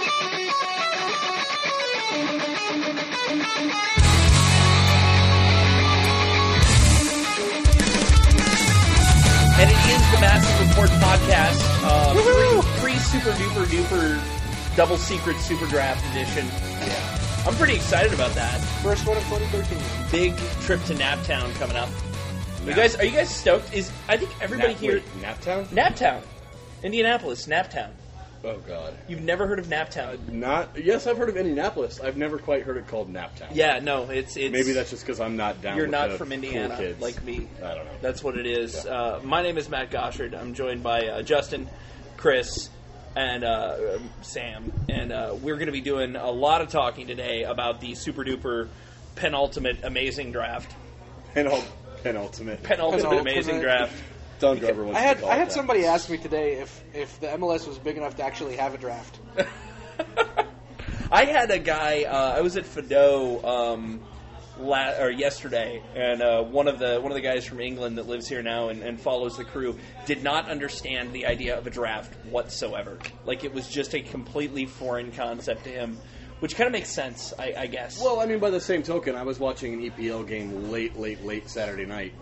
And it is the Massive Report podcast, pre-super duper duper double secret super draft edition. Yeah. I'm pretty excited about that. First one of 2013. Big trip to Naptown coming up. Are you guys stoked? I think everybody here. Naptown? Naptown, Indianapolis, Naptown. Oh God. You've never heard of Naptown? Yes, I've heard of Indianapolis. I've never quite heard it called Naptown. Yeah, no, it's. Maybe that's just because I'm not down. You're with not the from Indiana, cool kids. like me. I don't know. That's what it is. Yeah. My name is Matt Goshard. I'm joined by Justin, Chris, and Sam, and we're going to be doing a lot of talking today about the super duper penultimate amazing draft. Penultimate Amazing draft. Don Glover wants I to had call it that. somebody ask me today if the MLS was big enough to actually have a draft. I had a guy. I was at Fido yesterday, and one of the guys from England that lives here now and follows the crew did not understand the idea of a draft whatsoever. Like, it was just a completely foreign concept to him, which kind of makes sense, I guess. Well, I mean, by the same token, I was watching an EPL game late Saturday night,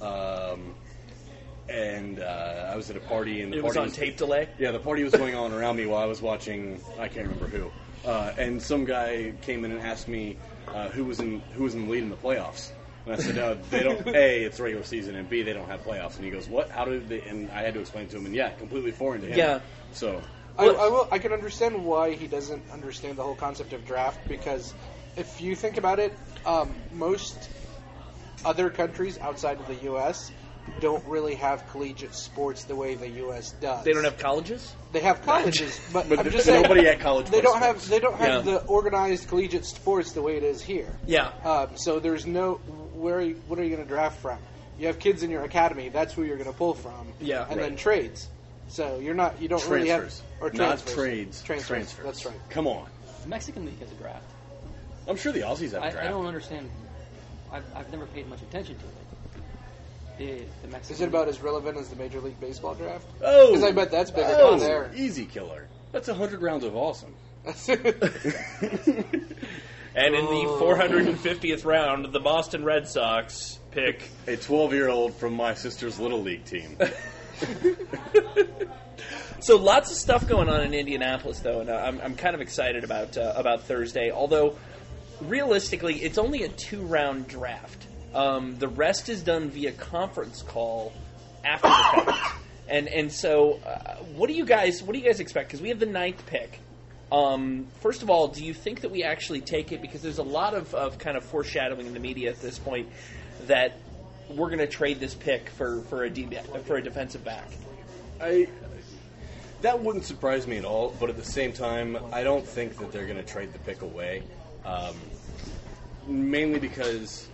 and I was at a party, and the it party was on tape delay. Yeah, the party was going on around me while I was watching. I can't remember who, and some guy came in and asked me who was in the lead in the playoffs. And I said, they don't. A, it's regular season, and B, they don't have playoffs. And he goes, "What? How did they?" And I had to explain to him, and yeah, completely foreign to him. Yeah. So I can understand why he doesn't understand the whole concept of draft, because if you think about it, most other countries outside of the U.S. don't really have collegiate sports the way the U.S. does. They don't have colleges? They have colleges, but I'm there's just saying nobody at college. they don't have Yeah. the organized collegiate sports the way it is here. Yeah. So there's no what are you going to draft from? You have kids in your academy. That's who you're going to pull from. Yeah. and Right. then trades. So you don't really have or not transfers. trades. Transfers. That's right. Come on. The Mexican League has a draft. I'm sure the Aussies have a draft. I don't understand. I've never paid much attention to it. The Mexican Is it about as relevant as the Major League Baseball draft? Oh, 'Cause I bet that's bigger oh, down there. Easy killer. That's 100 rounds of awesome. And in the 450th round, the Boston Red Sox pick A 12-year-old from my sister's Little League team. So lots of stuff going on in Indianapolis, though, and I'm kind of excited about Thursday. Although, realistically, it's only a 2-round draft. The rest is done via conference call after the fact. And so, what do you guys expect? Because we have the 9th pick. First of all, do you think that we actually take it? Because there's a lot of kind of foreshadowing in the media at this point that we're going to trade this pick for a defensive back. That wouldn't surprise me at all, but at the same time, I don't think that they're going to trade the pick away. Mainly because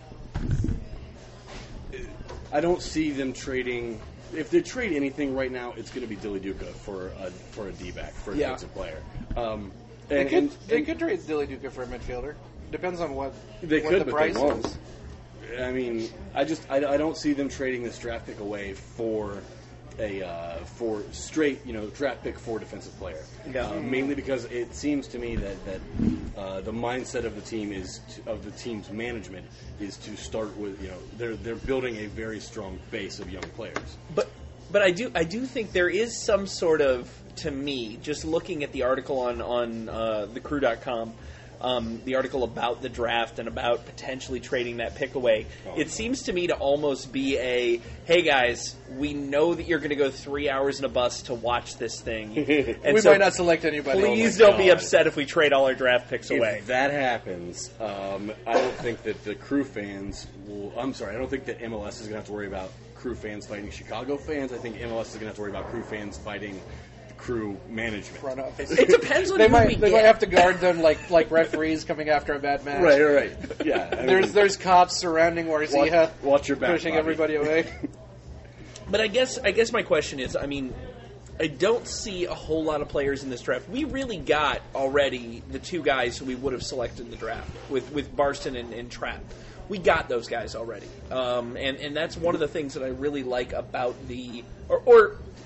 I don't see them trading. If they trade anything right now, it's going to be Dilly Duka for a D-back, for a defensive player. They could trade Dilly Duka for a midfielder. Depends on what They what could, the but price they won't. is. I mean, I don't see them trading this draft pick away for for straight, draft pick for defensive player. Yeah. Mainly because it seems to me that the mindset of the team of the team's management is to start with, they're building a very strong base of young players. But I do think there is some sort of, to me, just looking at the article on thecrew.com, the article about the draft and about potentially trading that pick away, it seems to me to almost be a, hey guys, we know that you're going to go 3 hours in a bus to watch this thing. And We so might not select anybody. Please Oh my don't be God. upset if we trade all our draft picks away. If that happens, I don't think that the Crew fans will. I'm sorry, I don't think that MLS is going to have to worry about Crew fans fighting Chicago fans. I think MLS is going to have to worry about Crew fans fighting the Crew management. Front office. It depends on They who might we they get. might have to guard them like referees coming after a bad match. Right. Yeah. I mean, There's cops surrounding Warzia, watch your back, pushing Bobby. everybody away. But I guess my question is, I mean, I don't see a whole lot of players in this draft. We really got already the two guys who we would have selected in the draft with Barston and Trapp. We got those guys already, and that's one of the things that I really like about the or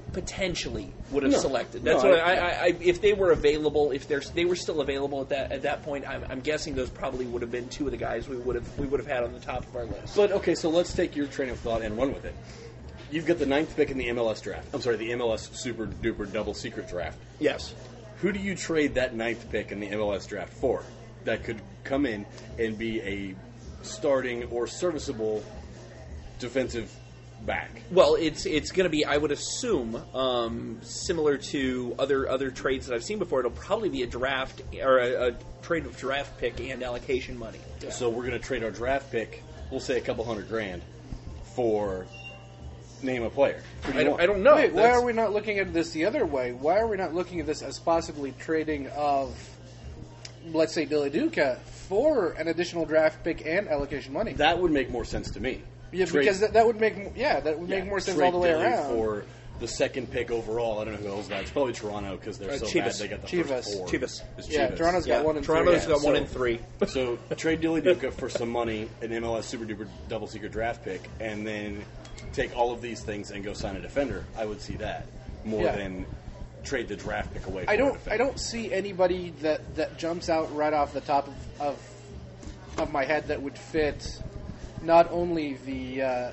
potentially would have No. selected. No, That's what if they were available, if they were still available at that point, I'm guessing those probably would have been two of the guys we would have had on the top of our list. But okay, so let's take your train of thought and run with it. You've got the 9th pick in the MLS draft. I'm sorry, the MLS Super Duper Double Secret draft. Yes. Who do you trade that 9th pick in the MLS draft for? That could come in and be a starting or serviceable defensive back. Well, it's going to be, I would assume, similar to other trades that I've seen before. It'll probably be a draft or a trade of draft pick and allocation money. Yeah. So we're going to trade our draft pick, we'll say a couple $100,000, for name a player. I don't know. Wait, why are we not looking at this the other way? Why are we not looking at this as possibly trading of, let's say, Del Duca for an additional draft pick and allocation money? That would make more sense to me. Yeah, Trade- because that would make make more sense trade all the way Dilly around. For the 2nd pick overall, I don't know who else that. It's probably Toronto because they're so bad Chivas. they got the Chivas. first 4. Chivas. It's Yeah, Chivas. Toronto's got 1 and 3. Toronto's got so- 1 and 3. So trade Dilly Duca for some money, an MLS Super Duper Double Secret draft pick, and then take all of these things and go sign a defender. I would see that more Yeah. than trade the draft pick away. For I a don't defender. see anybody that jumps out right off the top of my head that would fit not only the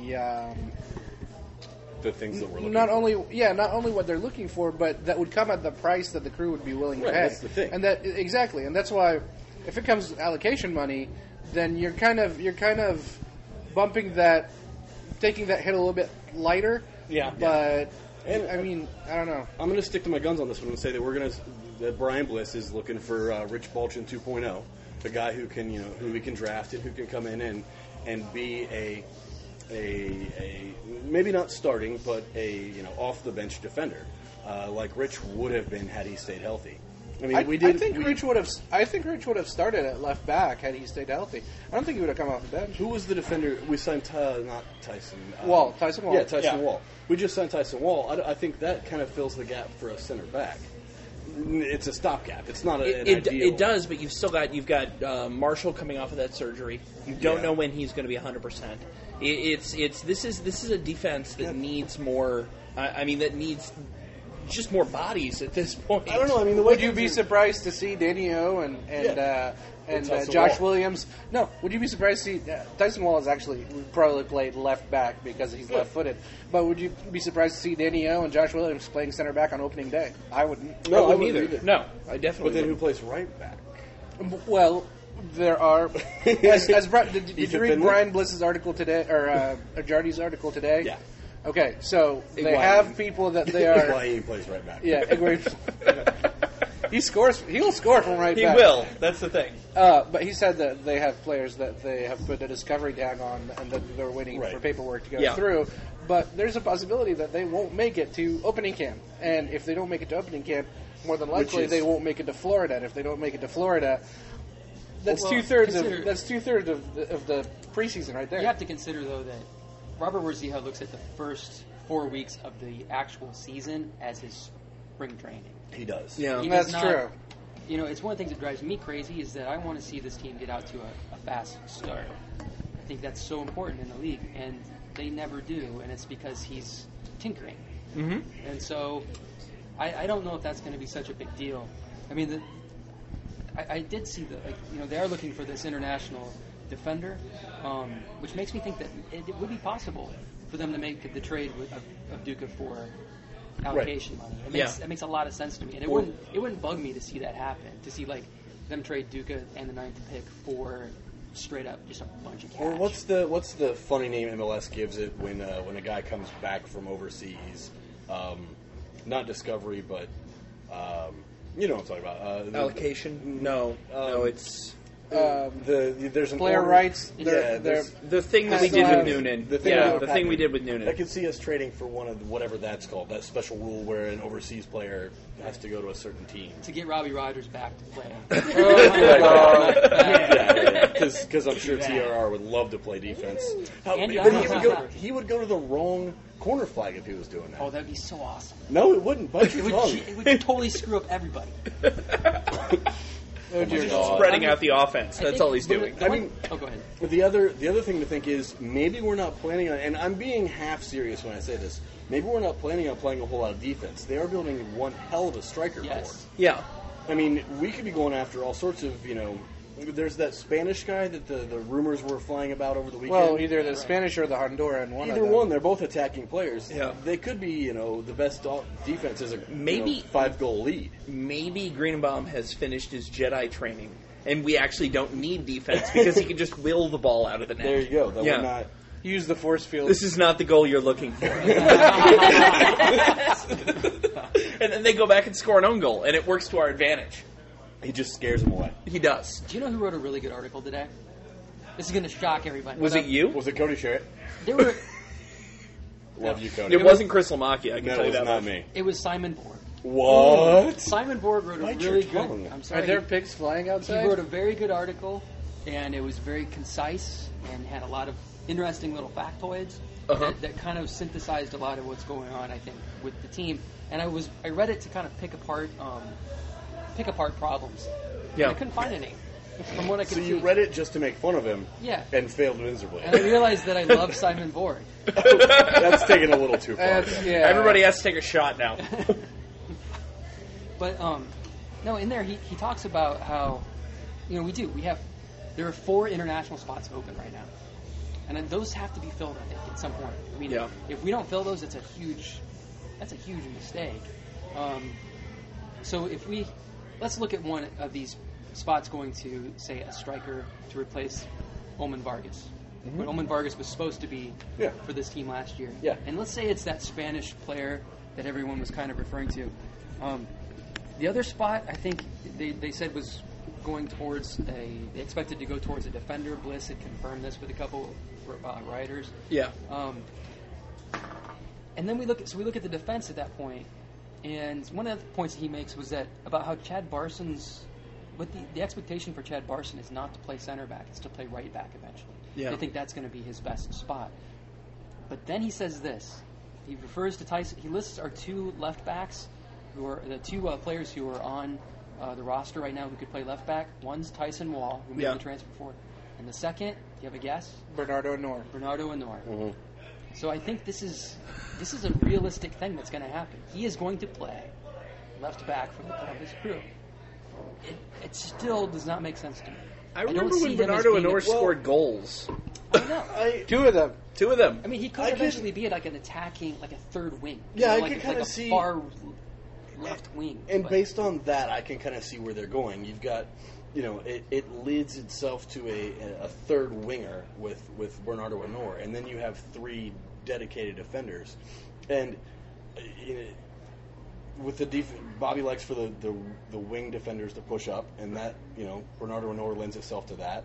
things that we're looking. not for. only what they're looking for, but that would come at the price that the crew would be willing to Right, pay. that's the thing. And that's why if it comes to allocation money, then you're kind of bumping that, taking that hit a little bit lighter. Yeah. But And- I mean, I don't know. I'm going to stick to my guns on this one and say that Brian Bliss is looking for Rich Balchin 2.0, the guy who can who we can draft and who can come in and be a maybe not starting but a off the bench defender like Rich would have been had he stayed healthy. I mean, I think Rich would have started at left back had he stayed healthy. I don't think he would have come off the bench. Who was the defender we signed? Not Tyson. Tyson Wall. Yeah, Tyson Yeah. Wall. We just signed Tyson Wall. I think that kind of fills the gap for a center back. It's a stopgap. It's not an ideal. It does, but you've got Marshall coming off of that surgery. You don't know when he's going to be 100%. This is a defense that needs more. That needs just more bodies at this point. I don't know. I mean, the way Would you be surprised to see Danny O and Tyson Josh Wall. Williams? No. Would you be surprised to see Tyson Wall is actually probably played left back because he's left-footed? But would you be surprised to see Danny O and Josh Williams playing center back on opening day? I wouldn't. No, I wouldn't wouldn't either. either. No, I definitely. But then who wouldn't. plays right back? Well, there are. Did you Ethan read Finley? Brian Bliss's article today or Jardy's article today? Yeah. Okay, so they Higuain. have people that they are. Higuain plays right back. Yeah, he scores. He'll score from right He back. will. That's the thing. But he said that they have players that they have put a discovery tag on and that they're waiting Right. for paperwork to go Yeah. through. But there's a possibility that they won't make it to opening camp. And if they don't make it to opening camp, more than likely is- they won't make it to Florida. And if they don't make it to Florida, that's Well, two-thirds consider- of the preseason right there. You have to consider, though, that Robert Warzija looks at the first 4 weeks of the actual season as his spring training. He does. Yeah. He That's does true. It's one of the things that drives me crazy is that I want to see this team get out to a fast start. I think that's so important in the league, and they never do, and it's because he's tinkering. Mm-hmm. And so I don't know if that's going to be such a big deal. I mean, I did see they are looking for this international defender, which makes me think that it would be possible for them to make the trade of Duca for allocation money. It makes a lot of sense to me, and it wouldn't bug me to see that happen. To see them trade Duca and the 9th pick for straight up just a bunch of cash. Or what's the funny name MLS gives it when a guy comes back from overseas? Not Discovery, but you know what I'm talking about. Allocation? No, it's There's an Player order- rights. Yeah, They're the thing that we So, did with uh, Noonan. the thing Yeah, that- the thing we did with Noonan. I could see us trading for one of whatever that's called, that special rule where an overseas player has to go to a certain team. to get Robbie Rogers back to play. Because I'm sure that. TRR would love to play defense. And But Johnny he would go to the wrong corner flag if he was doing that. Oh, that'd be so awesome. No, it wouldn't. Bite your tongue. It would totally screw up everybody. Oh, dear Just God. spreading out the offense. I That's think all he's the- doing. the I one- mean- oh, go ahead. But the other thing to think is maybe we're not planning on, and I'm being half serious when I say this. Maybe we're not planning on playing a whole lot of defense. They are building one hell of a striker Yes. Yeah. core. I mean, we could be going after all sorts of, there's that Spanish guy that the rumors were flying about over the weekend. Well, either the Spanish or the Honduran. Either one, they're both attacking players. Yeah. They could be, the best defense is a Maybe- 5-goal lead. Maybe Greenbaum has finished his Jedi training, and we actually don't need defense because he can just will the ball out of the net. There you go. That Yeah. we're not. Use the force field. This is not the goal you're looking for. And then they go back and score an own goal, and it works to our advantage. He just scares them away. He does. Do you know who wrote a really good article today? This is going to shock everybody. Was But, it you? Was it Cody Sherritt? There were. Love you, Cody. It wasn't Chris Lamacchia, I can No, tell it you was that not much. me. It was Simon Borg. What? Simon Borg wrote a Why'd really you tell good. him? I'm Are sorry. there pigs flying He outside? wrote a very good article, and it was very concise and had a lot of interesting little factoids Uh-huh. that kind of synthesized a lot of what's going on, I think, with the team. And I read it to kind of pick apart problems. Yeah. And I couldn't find any from what I could So see. you read it just to make fun of him Yeah. and failed miserably. And I realized that I love Simon Borg. That's taken a little too far. Yeah. Everybody has to take a shot now. But no, in there he talks about how there are 4 international spots open right now, and then those have to be filled, I think, at some point. I mean, Yeah. if we don't fill those, that's a huge mistake. So let's look at one of these spots going to, say, a striker to replace Oman Vargas. What Oman Vargas was supposed to be Yeah. for this team last year. Yeah. And let's say it's that Spanish player that everyone was kind of referring to. The other spot, I think they said was going towards they expected to go towards a defender. Bliss had confirmed this with a couple writers. Yeah. And then we look at the defense at that point, and one of the points that he makes was that about how Chad Barson's, but the expectation for Chad Barson is not to play center back; it's to play right back eventually. Yeah. They think that's going to be his best spot. But then he says this: he refers to Tyson. He lists our 2 left backs, who are the 2 players who are on the roster right now who could play left back. One's Tyson Wall, who made Yeah. the transfer for, and the second, do you have a guess? Bernardo Nor. Bernardo Anor. Mhm. So I think this is a realistic thing that's going to happen. He is going to play left back for the Columbus Crew. It still does not make sense to me. I don't remember see when him as Bernardo being Anor a- scored goals. I know. 2 of them. 2 of them. I mean, he could I could- eventually be like an attacking, like a third wing. Yeah, I like, could kinda like a see- far left wing. And But- based on that, I can kind of see where they're going. You've got, it leads itself to a third winger with Bernardo Anor, and then you have 3 dedicated defenders. And with the Bobby likes for the wing defenders to push up, and that Bernardo Anor lends itself to that.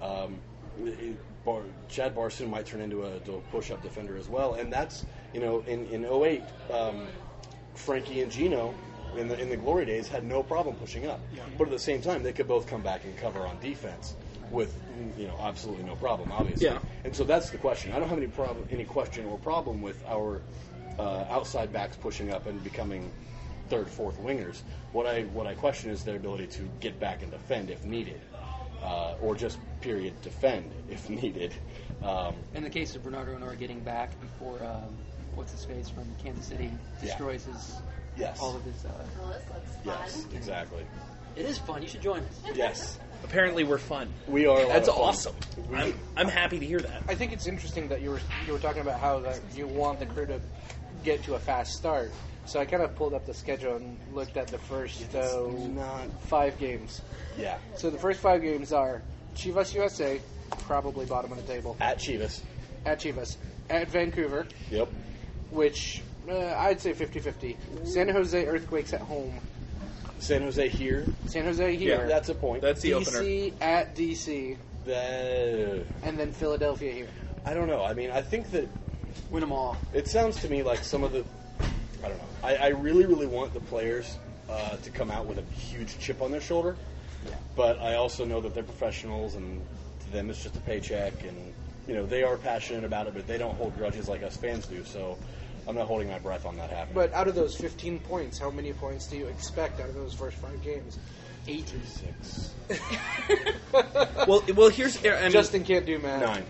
Chad Barson might turn into a push-up defender as well, and that's in 08, Frankie and Gino in the glory days had no problem pushing up, but at the same time they could both come back and cover on defense with absolutely no problem, obviously. Yeah. And so that's the question. I don't have any question or problem with our outside backs pushing up and becoming third, fourth wingers. What I question is their ability to get back and defend if needed, or just period defend if needed. in the case of Bernardo Anor getting back before what's his face from Kansas City destroys his Yes. all of his. Well, this looks Yes, fun. exactly. It is fun. You should join us. Yes, Apparently, we're fun. we are. A lot That's of fun. awesome. I'm happy to hear that. I think it's interesting that you were talking about how that you want the crew to get to a fast start. So I kind of pulled up the schedule and looked at the first not. 5 games. Yeah, So the first 5 games are Chivas USA, probably bottom of the table, at Chivas. at Chivas, at Vancouver, Yep. which I'd say 50-50. San Jose Earthquakes at home. San Jose here. San Jose here. That's a point. That's the opener. DC at DC, That, and then Philadelphia here. I don't know. I mean, I think that Win them all. it sounds to me like some of the. I don't know. I really, really want the players to come out with a huge chip on their shoulder. But I also know that they're professionals, and to them it's just a paycheck, and they are passionate about it, but they don't hold grudges like us fans do. So I'm not holding my breath on that happening. But out of those 15 points, how many points do you expect out of those first 5 games? 86. Well, here's I mean, Justin can't do math. 9.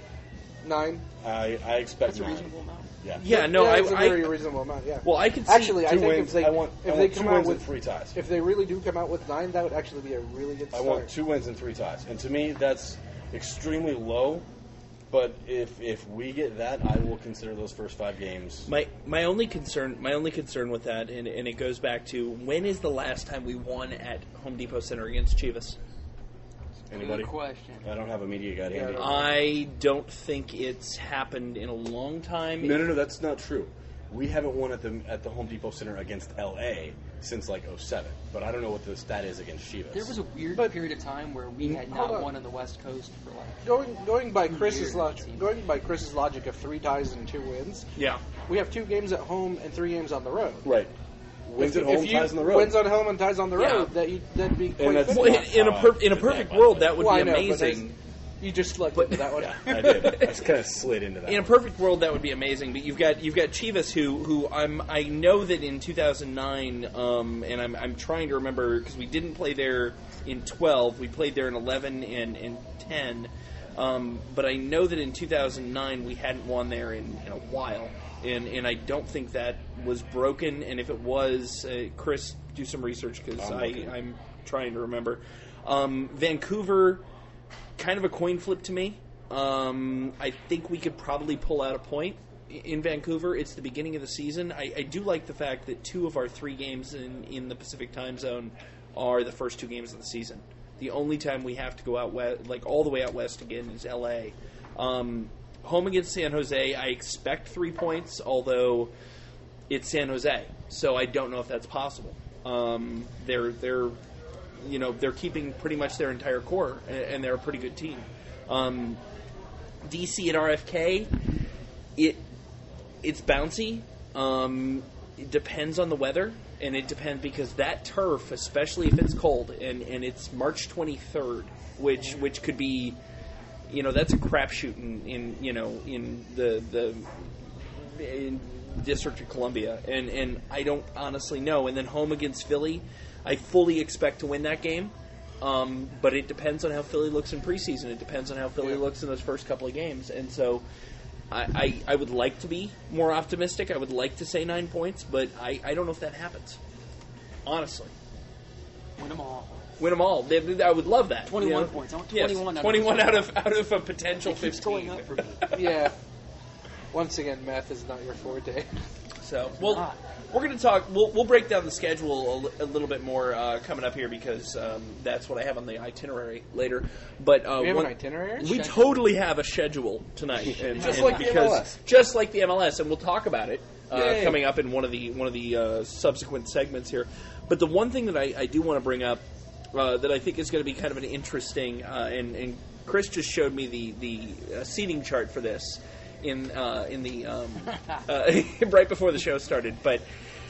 9? I expect That's a 9. reasonable amount. Yeah. yeah, no, That's a very I reasonable amount. Yeah. well, I can see Actually, I 2 think wins. if I want they 2 come out wins with and 3 ties. if they really do come out with 9, that would actually be a really good I start. want 2 wins and 3 ties. And to me, that's extremely low. But if we get that, I will consider those first 5 games. my only concern with that, and it goes back to when is the last time we won at Home Depot Center against Chivas? Anybody? Good question. I don't have a media guide handy. I don't think it's happened in a long time. No, that's not true. We haven't won at the Home Depot Center against LA since like 07. But I don't know what the stat is against Chivas. There was a weird But- period of time where we had Hold not on. won on the West Coast for like Going by 2 Chris's years, it logic, seems. going by Chris's logic of 3 ties and 2 wins, Yeah. we have 2 games at home and 3 games on the road. Right. Wins at home, ties on the road. Wins on home and ties on the road. Yeah. That'd be quite that's- good. Well, not in a how I in a did perfect that, by world, the way. that would Well, be I know, but amazing. You just slugged into that one. I did. I just kind of slid into that. In a perfect world, that would be amazing. But you've got Chivas, who I know that in 2009, and I'm trying to remember because we didn't play there in 12. We played there in 11 and 10. But I know that in 2009 we hadn't won there in a while, and I don't think that was broken. And if it was, Chris, do some research because I'm trying to remember. Vancouver. Kind of a coin flip to me. I think we could probably pull out a point in Vancouver. It's the beginning of the season. I do like the fact that 2 of our 3 games in the Pacific time zone are the first 2 games of the season. The only time we have to go out west, like all the way out west again, is LA. Home against San Jose, I expect 3 points, although it's San Jose, so I don't know if that's possible. They're keeping pretty much their entire core, and they're a pretty good team. DC at RFK, it's bouncy. It depends on the weather, and it depends because that turf, especially if it's cold, and it's March 23rd, which could be, that's a crapshoot in District of Columbia, and I don't honestly know. And then home against Philly, I fully expect to win that game, but it depends on how Philly looks in preseason. It depends on how Philly looks in those first couple of games, and so I would like to be more optimistic. I would like to say 9 points, but I don't know if that happens. Honestly, win them all. Win them all. I would love that. 21 points. I want 21 yes, out 21 of out of a potential It keeps 15. going up for me. Yeah. Once again, math is not your forte. So, well, we're going to talk. We'll break down the schedule a little bit more coming up here because that's what I have on the itinerary later. But We have an itinerary? We totally have a schedule tonight, Just like the MLS. Just like the MLS, and we'll talk about it coming up in one of the subsequent segments here. But the one thing that I do want to bring up that I think is going to be kind of an interesting, and Chris just showed me the seating chart for this in the right before the show started. But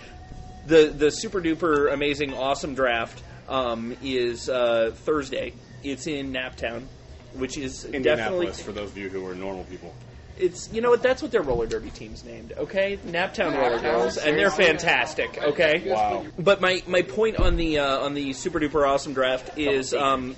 the super duper amazing awesome draft is Thursday. It's in Naptown, which is Indianapolis, definitely for those of you who are normal people. It's that's what their roller derby team's named, okay? Naptown Roller Girls, and they're fantastic, okay? Wow. But my point on the super duper awesome draft is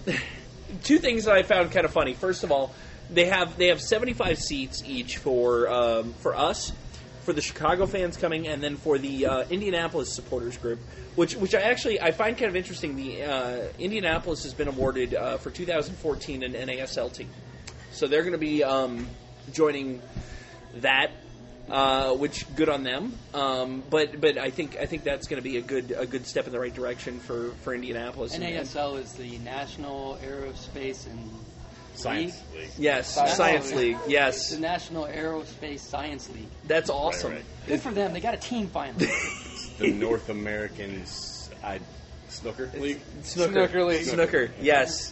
2 things that I found kind of funny. First of all, they have 75 seats each for us, for the Chicago fans coming, and then for the Indianapolis supporters group, which I find kind of interesting. The Indianapolis has been awarded for 2014 an NASL team, so they're going to be joining that, which good on them. But I think that's going to be a good step in the right direction for Indianapolis. NASL is the National Aerospace and Science League. Yes, Science Science League. League. Yes, the National Aerospace Science League. that's awesome. Right. Good for them. They got a team finally. The North American Snooker League. Snooker League. Snooker. Yes.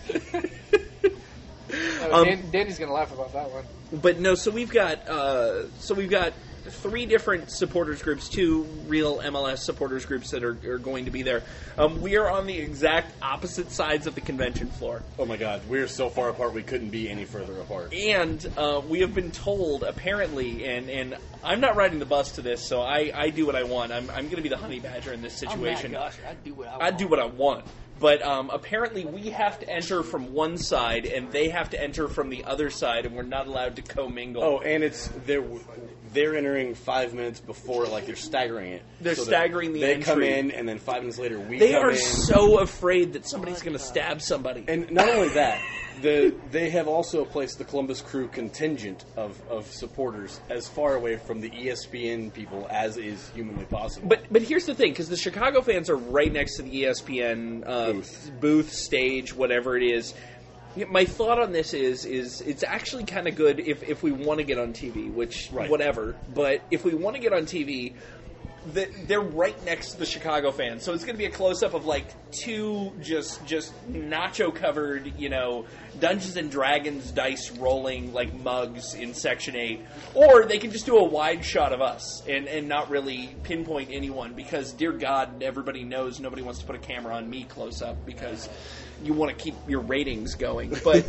Danny's going to laugh about that one. But no, so we've got 3 different supporters groups, 2 real MLS supporters groups that are going to be there. We are on the exact opposite sides of the convention floor. Oh my God, we're so far apart we couldn't be any further apart. And we have been told, apparently, and I'm not riding the bus to this, so I do what I want. I'm going to be the honey badger in this situation. Oh my gosh, I'd do what I want. I'd do what I want. But apparently we have to enter from one side, and they have to enter from the other side, and we're not allowed to commingle. Oh, and they're entering 5 minutes before, like they're staggering it. They're So that staggering the They entry. come in, and then 5 minutes later we They come are in. so afraid that somebody's going to stab somebody. And not only that, they have also placed the Columbus Crew contingent of supporters as far away from the ESPN people as is humanly possible. But here's the thing, because the Chicago fans are right next to the ESPN booth, stage, whatever it is. My thought on this is it's actually kind of good if we want to get on TV, which, whatever. But if we want to get on TV, they're right next to the Chicago fans. So it's going to be a close-up of, like, 2 just nacho-covered, Dungeons & Dragons dice rolling, like, mugs in Section 8. Or they can just do a wide shot of us and not really pinpoint anyone because, dear God, everybody knows nobody wants to put a camera on me close-up because you want to keep your ratings going. But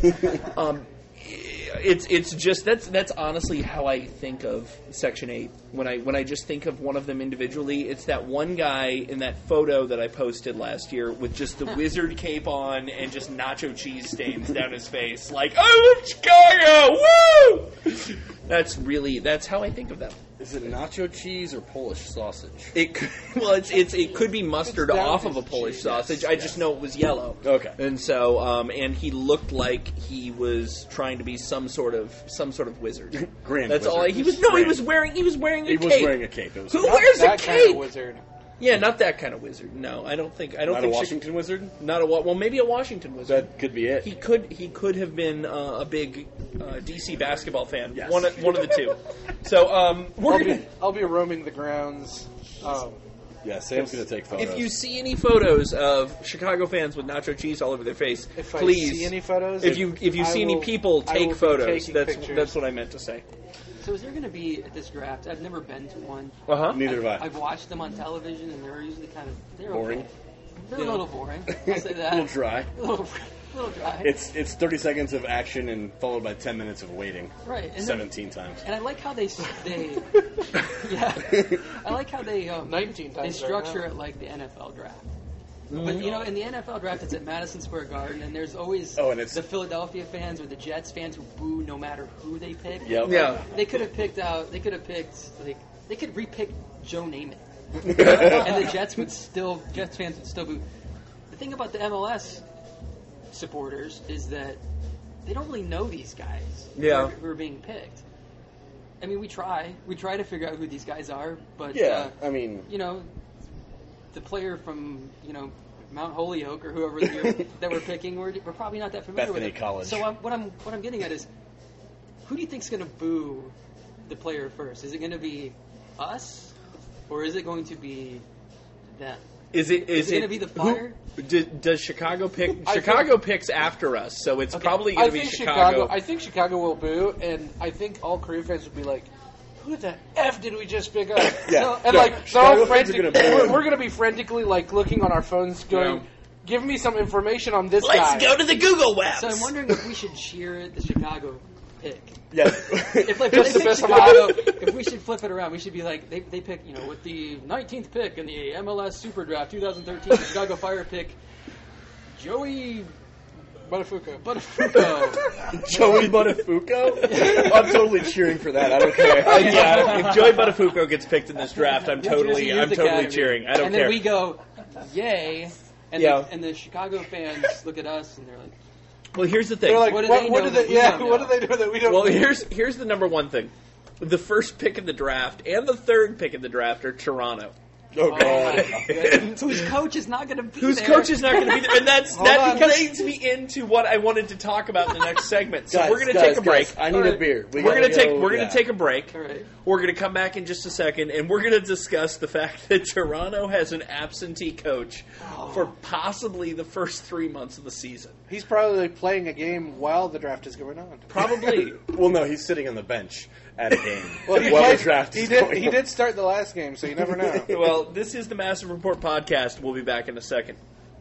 it's just that's honestly how I think of Section 8 when I just think of one of them individually. It's that one guy in that photo that I posted last year with just the wizard cape on and just nacho cheese stains down his face, like, I love Chicago, woo! That's how I think of them. Is it nacho cheese or Polish sausage? It could be mustard off of a Polish sausage. I just know it was yellow. Okay. And so and he looked like he was trying to be some sort of wizard. Grand That's wizard. all. He was wearing a cape. He was wearing a cape. It was Who Not wears a that kind of cape? wizard. Yeah, not that kind of wizard. No, I don't think. not a Washington wizard? Not a well, maybe a Washington wizard. That could be it. He could have been a big DC basketball fan. Yes. One of the two. So I'll be roaming the grounds. Yeah, Sam's going to take photos. if you see any photos of Chicago fans with nacho cheese all over their face, If please. I see any photos, If you see any people, I will take be photos. taking That's pictures. what I meant to say. So is there going to be at this draft? I've never been to one. Neither have I. I've watched them on television, and they're usually they're Boring. Okay. They're a little boring. I'll say that. A little dry. A little dry. It's 30 seconds of action and followed by 10 minutes of waiting. Right. And 17 times. And I like how they yeah. I like how they 19 they times structure right it like the NFL draft. But in the NFL draft, it's at Madison Square Garden, and there's always and it's the Philadelphia fans or the Jets fans who boo no matter who they pick. Yep. Yeah. They could have picked they could repick Joe Namath, and the Jets fans would still boo. The thing about the MLS supporters is that they don't really know these guys who are being picked. I mean, we try to figure out who these guys are, but I mean, the player from Mount Holyoke or whoever that we're picking, we're probably not that familiar Bethany with it. College. So what I'm getting at is, who do you think's going to boo the player first? Is it going to be us, or is it going to be them? Is it going to be the Fire? Does Chicago pick? Chicago picks after us, so it's probably going to be Chicago. I think Chicago will boo, and I think all Korea fans would be like, "Who the f did we just pick up?" Yeah. And No, like, they're Chicago all fans are frantic. gonna boo. We're going to be frantically like looking on our phones, going, Yeah. "Give me some information on this Let's guy." go to the Google Webs. So I'm wondering if we should cheer the Chicago pick. yeah. If like, Just they to pick piss 'em Chicago, if we should flip it around, we should be like they pick with the 19th pick in the MLS Super Draft 2013, the Chicago Fire pick Joey Buttafuoco. Joey Buttafuoco? I'm totally cheering for that. I don't care. Yeah, if Joey Buttafuoco gets picked in this draft, I'm totally cheering. I don't and care. then we go, yay, and and the Chicago fans look at us and they're like, Well, here's the thing. They're like, What do what, they what know do that they? we Yeah, don't what know? do they know that we don't? Well, know? here's the number one thing. The first pick in the draft and the third pick in the draft are Toronto. Oh, God. whose coach is not going to be Whose there? coach is not going to be there, and that on. leads me into what I wanted to talk about in the next segment. So Guys, we're going to guys, take a break. guys, I need a beer. We're going to take a break. All right. We're going to come back in just a second, and we're going to discuss the fact that Toronto has an absentee coach for possibly the first 3 months of the season. He's probably playing a game while the draft is going on. Probably. Well, no, he's sitting on the bench at a game. Well, he, while played, the draft he is did. going He on. did start the last game, so you never know. Well, this is the Massive Report podcast. We'll be back in a second.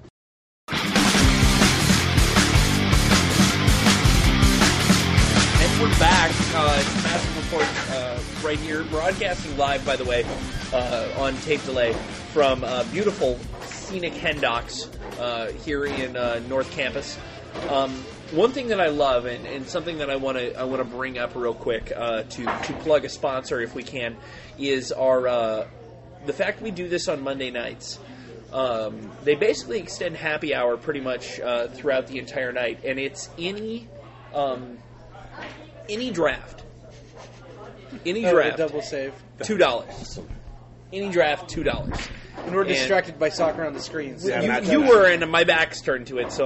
And we're back. It's Massive Report right here, broadcasting live, by the way, on tape delay from beautiful, scenic Hen Docks here in North Campus. One thing that I love, and something that I want to bring up real quick to plug a sponsor if we can, is our the fact we do this on Monday nights. They basically extend happy hour pretty much throughout the entire night, and it's any draft. Any draft. Double save. $2. Any draft, $2. And we're distracted by soccer on the screens. Yeah, You were, and my back's turned to it, so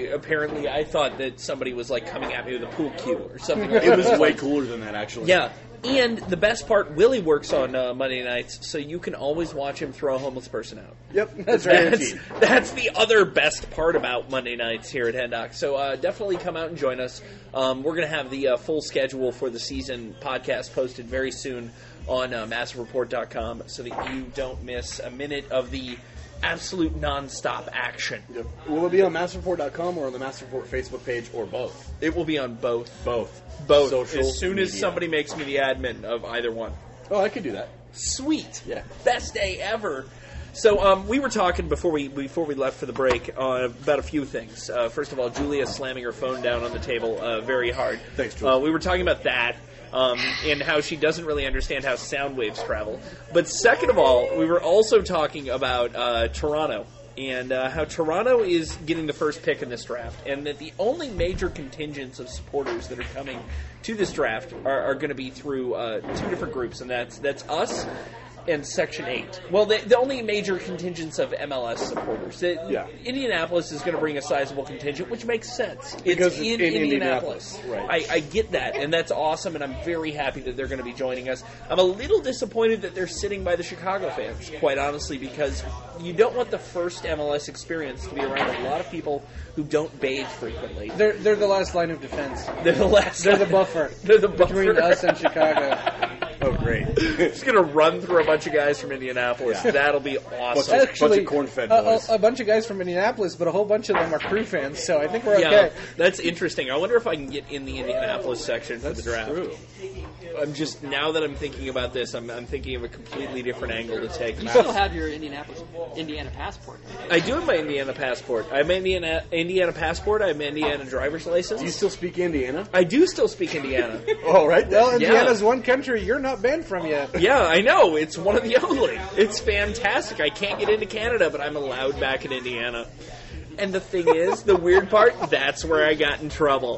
I thought that somebody was like coming at me with a pool cue or something. Like It was that. way cooler than that, actually. Yeah, and the best part, Willie works on Monday nights, so you can always watch him throw a homeless person out. Yep, That's right. That's the other best part about Monday nights here at Hen Doc. So definitely come out and join us. We're going to have the full schedule for the season podcast posted very soon on MassiveReport.com so that you don't miss a minute of the absolute nonstop action. Yep. Will it be on MasterReport.com or on the Master Report Facebook page, or both? It will be on both. Both. Both. As soon as media. somebody makes me the admin of either one. Oh, I could do that. Sweet. Yeah. Best day ever. So we were talking before we left for the break about a few things. First of all, Julia slamming her phone down on the table very hard. Thanks, Julia. We were talking about that and how she doesn't really understand how sound waves travel. But second of all, we were also talking about Toronto and how Toronto is getting the first pick in this draft, and that the only major contingents of supporters that are coming to this draft are going to be through two different groups, and that's us and Section 8. Well, the only major contingents of MLS supporters. Yeah. Indianapolis is going to bring a sizable contingent, which makes sense. Because it's in it's in Indianapolis. Indianapolis, right. I get that, and that's awesome, and I'm very happy that they're going to be joining us. I'm a little disappointed that they're sitting by the Chicago fans, quite honestly, because you don't want the first MLS experience to be around a lot of people who don't bathe frequently. They're the last line of defense. They're the last. They're the buffer. They're the buffer between us and Chicago. Oh, great. Just gonna run through a bunch of guys from Indianapolis. Yeah. That'll be awesome. Bunch Actually, of corn-fed boys. a bunch of guys from Indianapolis, but a whole bunch of them are Crew fans, so I think we're Yeah, okay. that's interesting. I wonder if I can get in the Indianapolis section for the draft. True. I'm just, now that I'm thinking about this, I'm thinking of a completely different angle to take. You still have your Indiana passport. I do have my Indiana passport. I have my Indiana passport. I have my Indiana driver's license. Do you still speak Indiana? I do still speak Indiana. Oh, right. Well, Yeah. Indiana's one country you're not banned from yet. Yeah, I know. It's one of the only. It's fantastic. I can't get into Canada, but I'm allowed back in Indiana. And the thing is, the weird part, that's where I got in trouble.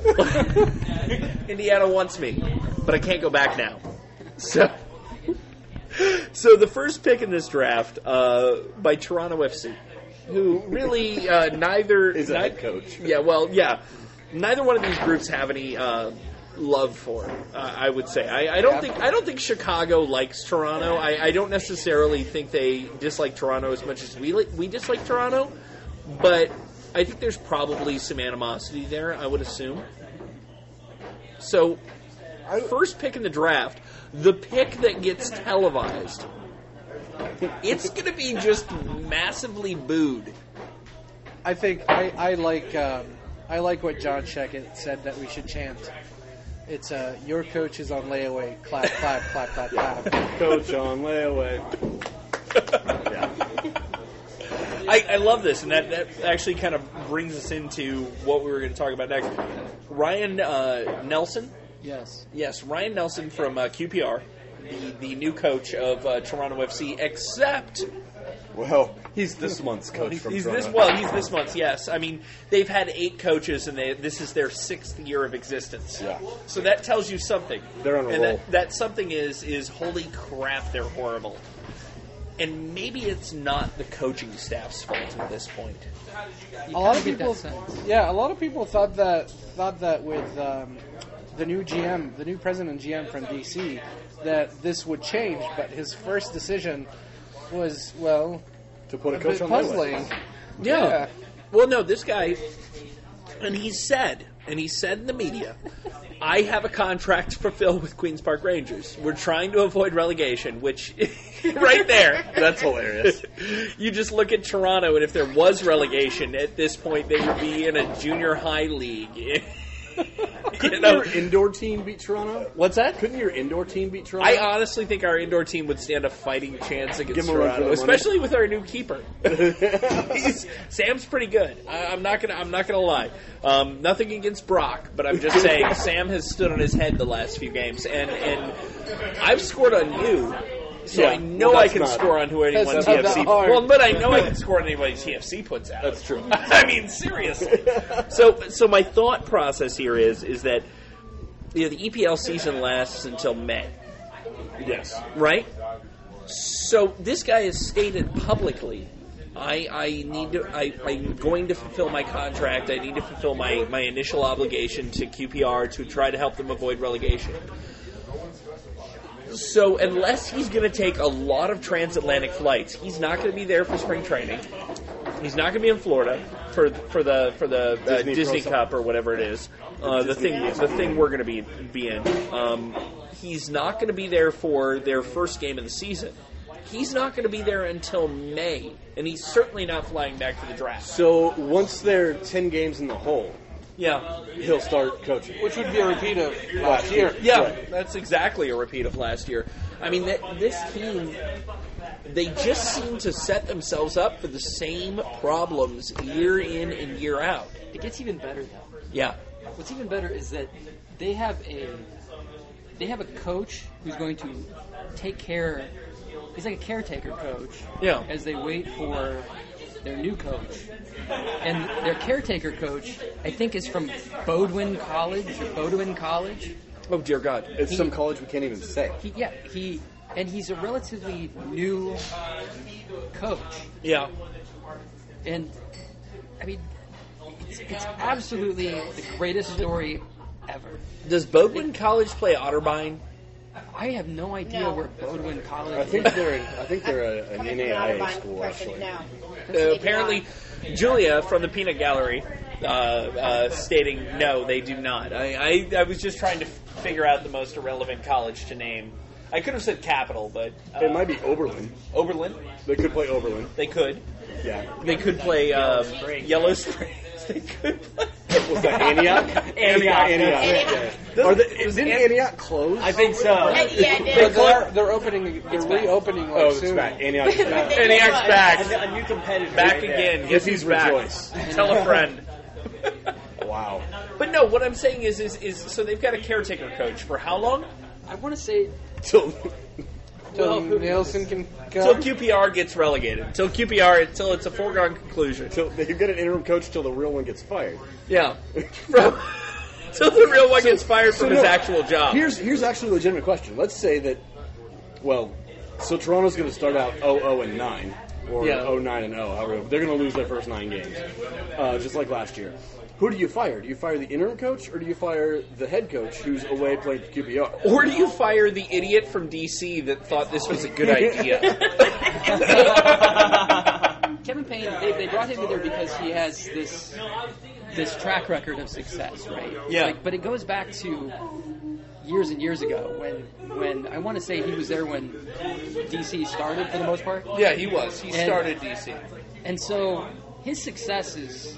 Indiana wants me, but I can't go back now. So the first pick in this draft by Toronto FC, who really neither Is a head coach. Yeah, well, yeah, neither one of these groups have any love for. I would say I don't think Chicago likes Toronto. I don't necessarily think they dislike Toronto as much as we dislike Toronto, but I think there's probably some animosity there, I would assume. So, first pick in the draft, the pick that gets televised, it's going to be just massively booed. I think I like what John Sheckett said that we should chant. It's your coach is on layaway. Clap, clap, clap, clap, clap. Coach on layaway. Yeah. I love this, and that actually kind of brings us into what we were going to talk about next. Ryan Nelson. Yes, Ryan Nelson from QPR, the new coach of Toronto FC, except... Well, he's this month's coach from He's Toronto. this month's, yes. I mean, they've had 8 coaches, and this is their 6th year of existence. Yeah. So that tells you something. They're on a and roll. that something is holy crap, they're horrible. And maybe it's not the coaching staff's fault at this point. A lot of get people, that sense. yeah, a lot of people thought that with the new GM, the new president GM from DC, that this would change. But his first decision was, well, To put a a coach bit on puzzling. layaway. Yeah. Well, no, this guy, And he said in the media, I have a contract to fulfill with Queen's Park Rangers. We're trying to avoid relegation, which, right there. That's hilarious. You just look at Toronto, and if there was relegation, at this point, they would be in a junior high league. Couldn't your indoor team beat Toronto? What's that? Couldn't your indoor team beat Toronto? I honestly think our indoor team would stand a fighting chance against Give 'em a run for Toronto, their money. especially with our new keeper. Sam's pretty good. I'm not gonna lie. Nothing against Brock, but I'm just saying Sam has stood on his head the last few games, and I've scored on you. So Yeah, I know well, I that's can not- score on who anyone that's not TFC. that hard. Well, but I know I can score on anybody TFC puts out. That's true. I mean, seriously. So my thought process here is that the EPL season lasts until May, Yes. right? So this guy has stated publicly, I'm going to fulfill my contract. I need to fulfill my initial obligation to QPR to try to help them avoid relegation. So unless he's going to take a lot of transatlantic flights, he's not going to be there for spring training. He's not going to be in Florida for the Disney Pro Cup or whatever it is. The thing we're going to be in. He's not going to be there for their first game of the season. He's not going to be there until May, and he's certainly not flying back to the draft. So once they're 10 games in the hole, Yeah. he'll start coaching. Which would be a repeat of last year. Yeah, Right. that's exactly a repeat of last year. I mean, this team, they just seem to set themselves up for the same problems year in and year out. It gets even better though. Yeah. What's even better is that they have a coach who's going to take care. He's like a caretaker coach. Yeah. As they wait for their new coach, and their caretaker coach, I think, is from Bowdoin College. Oh, dear God. It's some college we can't even say. He's a relatively new coach, Yeah. and I mean, it's absolutely the greatest story ever. Does Bowdoin College play Otterbein? I have no idea where Bowdoin College I think is. they're an NAIA school actually. Apparently, Julia from the Peanut Gallery stating no, they do not. I was just trying to figure out the most irrelevant college to name. I could have said Capital, but It might be Oberlin. Oberlin. They could play Oberlin. They could. Yeah. They could play Yellow Springs. They could play. Was that Antioch? Antioch. Yeah. Didn't Antioch close? I think so. But they're opening. They're reopening like it's soon. back. Antioch is back. Antioch's back. A new competitor. Back right there. again. Yes, he's back. Rejoice. Tell a friend. Wow. But no, what I'm saying is so they've got a caretaker coach for how long? I want to say Till Till Nielsen can Till come. QPR gets relegated. Till it's a foregone conclusion. they get an interim coach till the real one gets fired. Yeah. Till the real one gets fired from his actual job. Here's actually a legitimate question. Let's say that, so Toronto's going to start out 0-9 or Yeah. 0-9-0. However, they're going to lose their first 9 games, just like last year. Who do you fire? Do you fire the interim coach or do you fire the head coach who's away playing for QPR? Or do you fire the idiot from DC that thought this was a good idea? Kevin Payne, they brought him in there because he has this track record of success, right? Yeah. But it goes back to years and years ago when I want to say he was there when DC started for the most part. Yeah, he was. He And- started DC. And so his success is,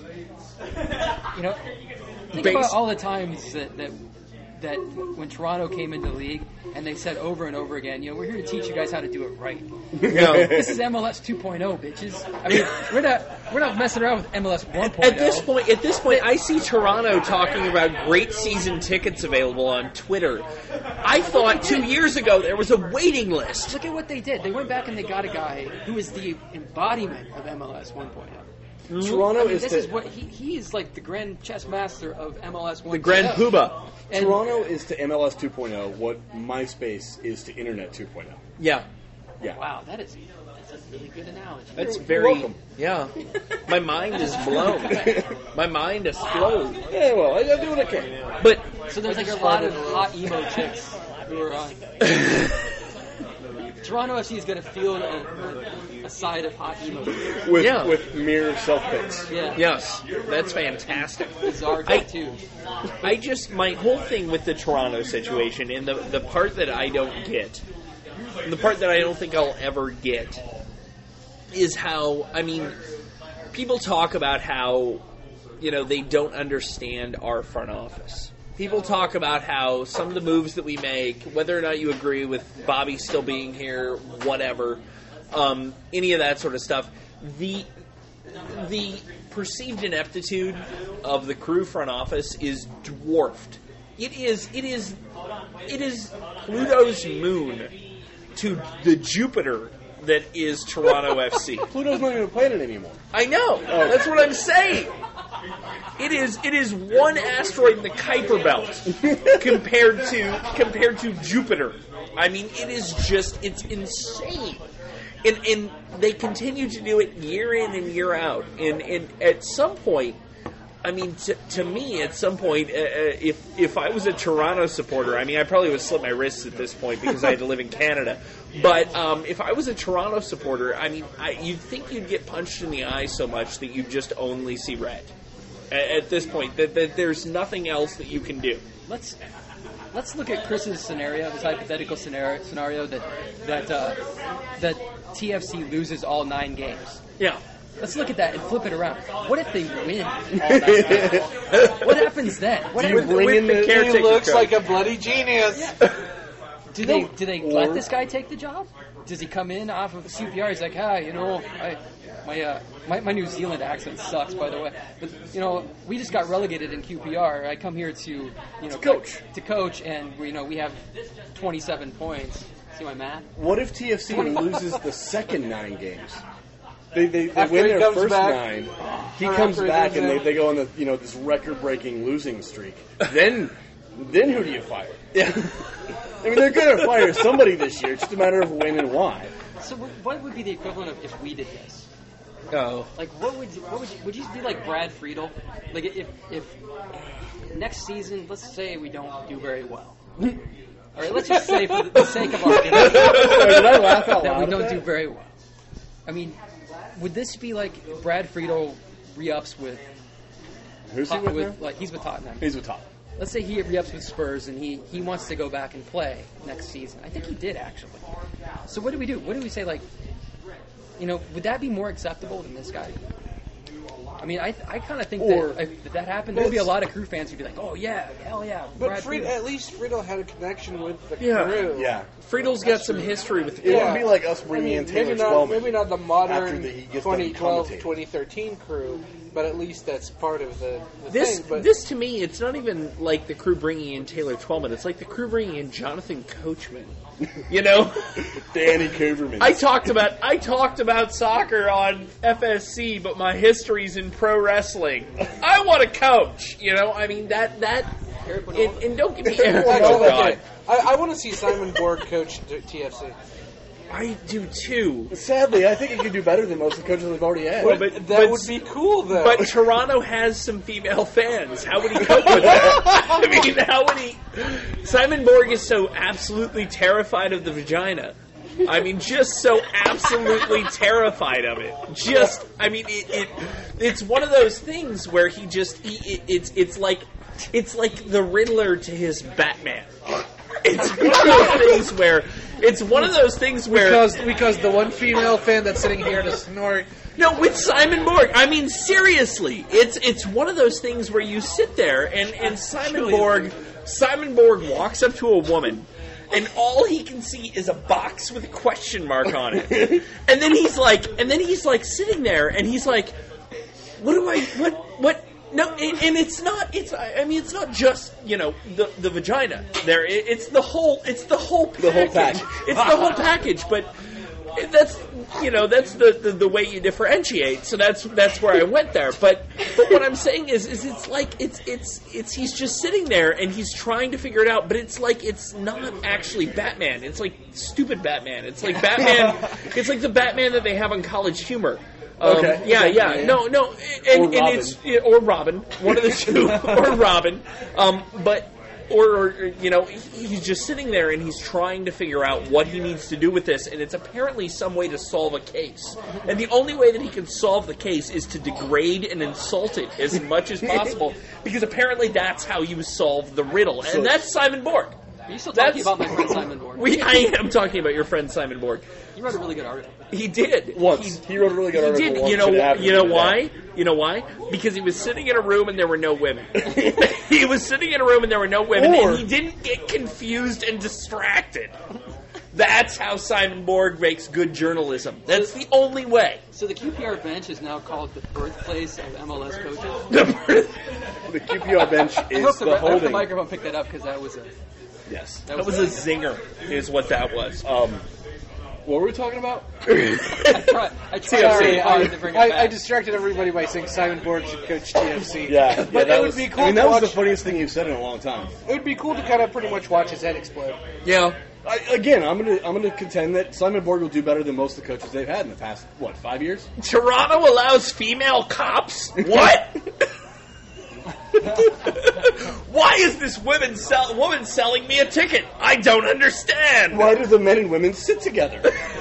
think Based- about all the times that when Toronto came into the league and they said over and over again, we're here to teach you guys how to do it right. No. This is MLS 2.0, bitches. I mean, we're not messing around with MLS 1.0. At this point, I see Toronto talking about great season tickets available on Twitter. I thought 2 years ago there was a waiting list. Look at what they did. They went back and they got a guy who is the embodiment of MLS 1.0. Toronto This is what he is like the grand chess master of MLS 1.0. The Grand Poobah. And Toronto is to MLS 2.0 what MySpace is to Internet 2.0. Yeah. Yeah. wow, that's a really good analogy. That's You're very. welcome. Yeah. My mind is blown. My mind is blown. Yeah, well, I do what I can. But So there's like a lot of hot emo chicks who are on. Toronto FC is going to field a side of hot emo. with mere self-picks. Yeah. Yes, that's fantastic. Bizarre tattoos. My whole thing with the Toronto situation, and the part that I don't get, and the part that I don't think I'll ever get, is how, people talk about how, they don't understand our front office. People talk about how some of the moves that we make, whether or not you agree with Bobby still being here, whatever, any of that sort of stuff, the perceived ineptitude of the Crew front office is dwarfed. It is Pluto's moon to the Jupiter that is Toronto FC. Pluto's not even a planet anymore. I know. That's what I'm saying. It is one asteroid in the Kuiper Belt compared to Jupiter. It's insane. And they continue to do it year in and year out. And at some point, to me, at some point, if I was a Toronto supporter, I probably would slip my wrists at this point because I had to live in Canada. But if I was a Toronto supporter, you'd think you'd get punched in the eye so much that you just only see red. At this point, that there's nothing else that you can do. Let's look at Chris's scenario, his hypothetical scenario that TFC loses all 9 games. Yeah. Let's look at that and flip it around. What if they win all 9 games? What happens then? What happens? He looks like a bloody genius. Yeah. Do they let this guy take the job? Does he come in off of QPR? He's like, my New Zealand accent sucks, by the way. But we just got relegated in QPR. I come here to coach, and we have 27 points. See my math? What if TFC loses the second 9 games? They After win he their comes first back, 9. He comes back and they go on this record-breaking losing streak. Then who do you fire? Yeah. They're going to fire somebody this year. It's just a matter of when and why. So what would be the equivalent of if we did this? Oh. Like, would you be like Brad Friedel? Like, if next season, let's say we don't do very well. All right, let's just say for the sake of argument Did I laugh out that loud we at don't that? do very well. Would this be like Brad Friedel re-ups with? Who's he with now? He's with Tottenham. He's with Tottenham. Let's say he re-ups with Spurs and he wants to go back and play next season. I think he did, actually. So what do we do? What do we say, would that be more acceptable than this guy? I kind of think that if that happened, there'd be a lot of Crew fans who'd be like, oh, yeah, hell yeah. But Brad at least Friedel had a connection with the Yeah. Crew. Yeah. Friedel's got some history with the It Crew. would be like us bringing in Taylor maybe Twellman. not the after modern he gets done 2012, commentating. 2013 Crew, but at least that's part of the This, thing. But this to me, it's not even like the Crew bringing in Taylor Twellman. It's like the Crew bringing in Jonathan Coachman. Danny Cooverman. I talked about soccer on FSC, but my history's in pro wrestling. I want to coach. And don't get me. Oh God, I want to see Simon Borg coach TFC. I do too. Sadly, I think he could do better than most of the coaches we've already had. Well, That would be cool, though. But Toronto has some female fans. How would he cope with that? How would he? Simon Borg is so absolutely terrified of the vagina. Just so absolutely terrified of it. It's one of those things where it's like the Riddler to his Batman. It's one of those things where because the one female fan that's sitting here to snort. No, with Simon Borg. Seriously, it's one of those things where you sit there and Simon Borg walks up to a woman, and all he can see is a box with a question mark on it, and then he's like sitting there, and he's like, what? No, and it's not. It's not just the vagina. It's the whole package. It's the whole package. But that's the way you differentiate. So that's where I went there. But what I'm saying is it's he's just sitting there and he's trying to figure it out. But it's like it's not actually Batman. It's like stupid Batman. It's like Batman. It's like the Batman that they have on College Humor. Okay. Yeah. No, and it's or Robin, one of the two, or Robin. But Or, you know, he's just sitting there and he's trying to figure out what he needs to do with this, and it's apparently some way to solve a case. And the only way that he can solve the case is to degrade and insult it as much as possible, because apparently that's how you solve the riddle. And that's Simon Borg. Are you still talking about my friend Simon Borg? I am talking about your friend Simon Borg. He wrote a really good article. He did. Once. He wrote a really good article. He did. Once. You know why? You know why? Because he was sitting in a room and there were no women. He was sitting in a room and there were no women, and he didn't get confused and distracted. That's how Simon Borg makes good journalism. That's the only way. So the QPR bench is now called the birthplace of MLS coaches? The QPR bench is I hope the holding. microphone picked that up, because that was a... Yes. That was a zinger, is what that was. What were we talking about? I tried Sorry, to bring it back. I distracted everybody by saying Simon Borg should coach TFC. But it would be cool. that was to the watch, funniest thing you've said in a long time. It would be cool to kind of pretty much watch his head explode. Yeah. I'm gonna contend that Simon Borg will do better than most of the coaches they've had in the past 5 years. Toronto allows female cops? What? Why is this woman selling me a ticket? I don't understand. Why do the men and women sit together?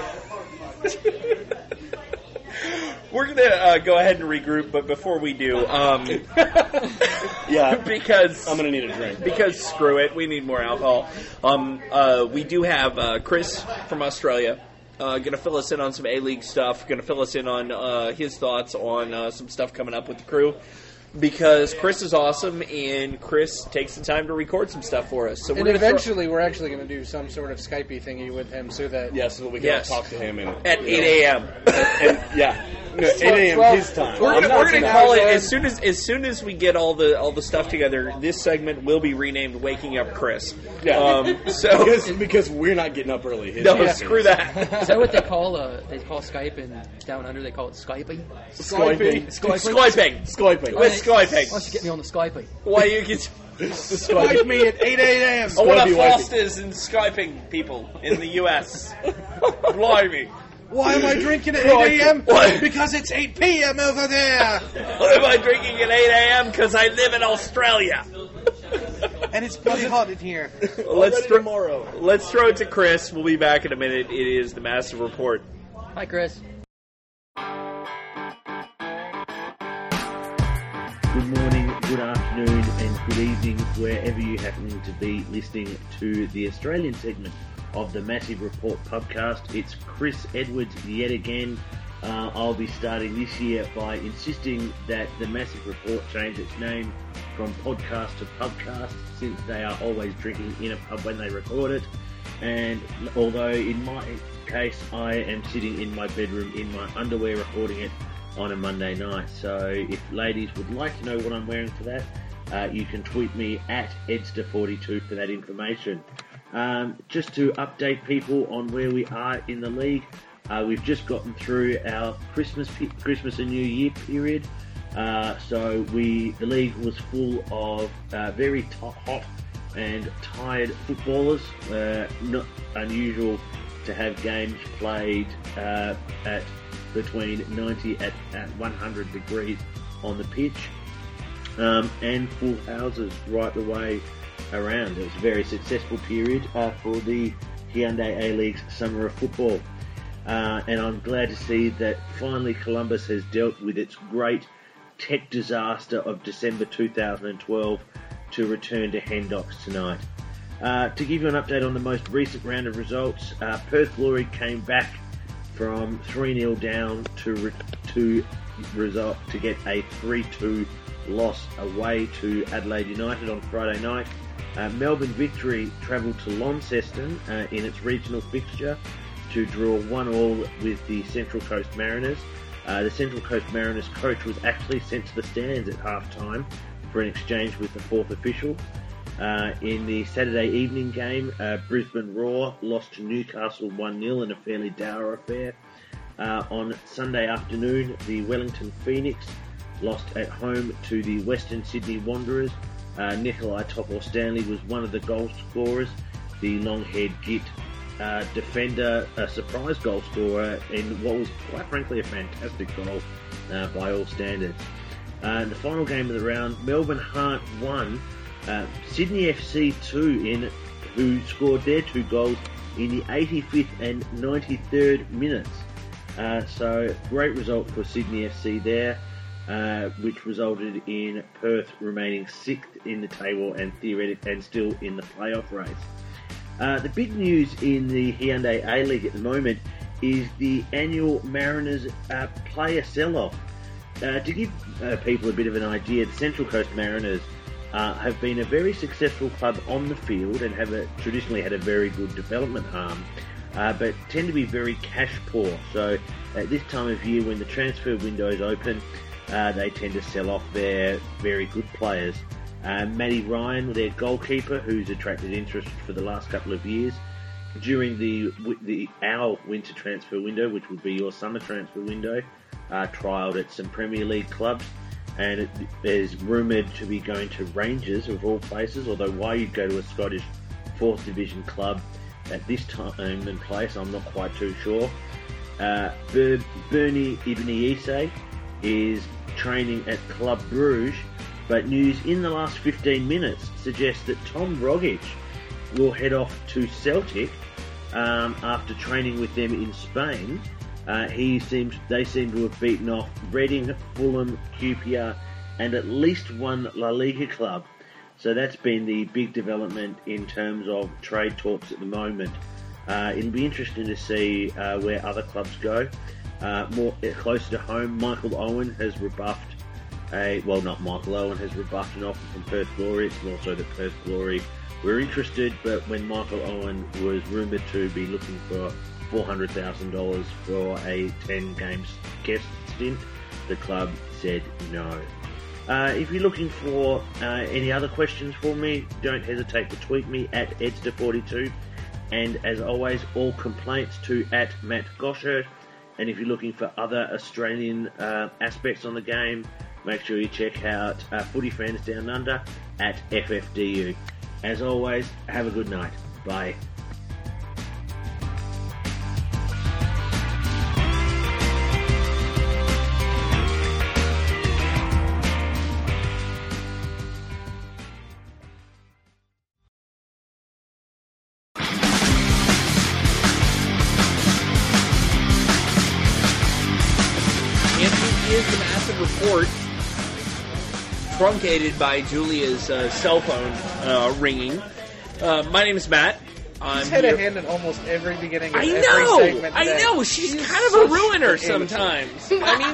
We're gonna go ahead and regroup, but before we do, Yeah, because I'm gonna need a drink. Because screw it, we need more alcohol. We do have Chris from Australia. Going to fill us in on some A-League stuff. Going to fill us in on his thoughts on some stuff coming up with the crew. Because Chris is awesome, and Chris takes the time to record some stuff for us. So And we're gonna eventually, we're actually going to do some sort of Skypey thingy with him so that... Yeah, so that we can Yes. talk to him at 8 a.m. and 8 a.m. his time. We're I'm gonna not call it gonna- as soon as we get all the stuff together. This segment will be renamed "Waking Up Chris." Yeah. So because we're not getting up early. no, screw that. Is that what they call Skype, and down under they call it Skyping? Skyping. Skyping. Skyping. With Skyping. Why don't you get me on the Skyping? Why you get? Skype me at 8 a.m. I want to Skypey wipey. Foster's and Skyping people in the U.S. Blimey. Why am I drinking at Crikey. 8 a.m.? What? Because it's 8 p.m. over there. Why am I drinking at 8 a.m.? Because I live in Australia. And it's bloody hot in here. Let's tomorrow. Let's throw it to Chris. We'll be back in a minute. It is the Massive Report. Hi, Chris. Good morning, good afternoon, and good evening, wherever you happen to be listening to the Australian segment of the Massive Report podcast. It's Chris Edwards yet again. I'll be starting this year by insisting that the Massive Report change its name from podcast to pubcast, since they are always drinking in a pub when they record it. And although in my case I am sitting in my bedroom in my underwear recording it on a Monday night. So if ladies would like to know what I'm wearing for that, you can tweet me at Edster42 for that information. Just to update people on where we are in the league, we've just gotten through our Christmas and New Year period. So the league was full of very hot and tired footballers. Not unusual to have games played at between 90 at 100 degrees on the pitch, and full houses right the way around. It was a very successful period for the Hyundai A-League's Summer of Football. And I'm glad to see that finally Columbus has dealt with its great tech disaster of December 2012 to return to Hendocks tonight. To give you an update on the most recent round of results, Perth Glory came back from 3-0 down to get a 3-2 loss away to Adelaide United on Friday night. Melbourne Victory travelled to Launceston in its regional fixture to draw 1-1 with the Central Coast Mariners. The Central Coast Mariners coach was actually sent to the stands at half-time for an exchange with the fourth official. In the Saturday evening game, Brisbane Roar lost to Newcastle 1-0 in a fairly dour affair. On Sunday afternoon, the Wellington Phoenix lost at home to the Western Sydney Wanderers. Nikolai Topor-Stanley was one of the goal scorers. The long-haired git defender, a surprise goal scorer in what was quite frankly a fantastic goal by all standards. The final game of the round, Melbourne Heart won Sydney FC 2 who scored their 2 goals in the 85th and 93rd minutes. So great result for Sydney FC there, which resulted in Perth remaining 6th in the table and still in the playoff race. The big news in the Hyundai A-League at the moment is the annual Mariners player sell-off. To give people a bit of an idea, the Central Coast Mariners have been a very successful club on the field and have traditionally had a very good development arm, but tend to be very cash poor. So at this time of year, when the transfer window is open, they tend to sell off their very good players. Matty Ryan, their goalkeeper, who's attracted interest for the last couple of years, during our winter transfer window, which would be your summer transfer window, trialled at some Premier League clubs, and it is rumoured to be going to Rangers of all places, although why you'd go to a Scottish 4th Division club at this time and place, I'm not quite too sure. Bernie Ibn is training at Club Bruges, but news in the last 15 minutes suggests that Tom Rogic will head off to Celtic after training with them in Spain. They seem to have beaten off Reading, Fulham, QPR, and at least one La Liga club. So that's been the big development in terms of trade talks at the moment. It'll be interesting to see where other clubs go. Closer to home, Michael Owen has rebuffed not Michael Owen has rebuffed an offer from Perth Glory. It's more so that Perth Glory were interested, but when Michael Owen was rumoured to be looking for $400,000 for a 10-game guest stint, the club said no. If you're looking for any other questions for me, don't hesitate to tweet me at Edster42. And as always, all complaints to at Matt Goshert. And if you're looking for other Australian aspects on the game, make sure you check out Footy Friends Down Under at FFDU. As always, have a good night. Bye. Truncated by Julia's cell phone ringing. My name is Matt. He's had a hand in almost every beginning of every segment. I know. She's kind of a ruiner sometimes.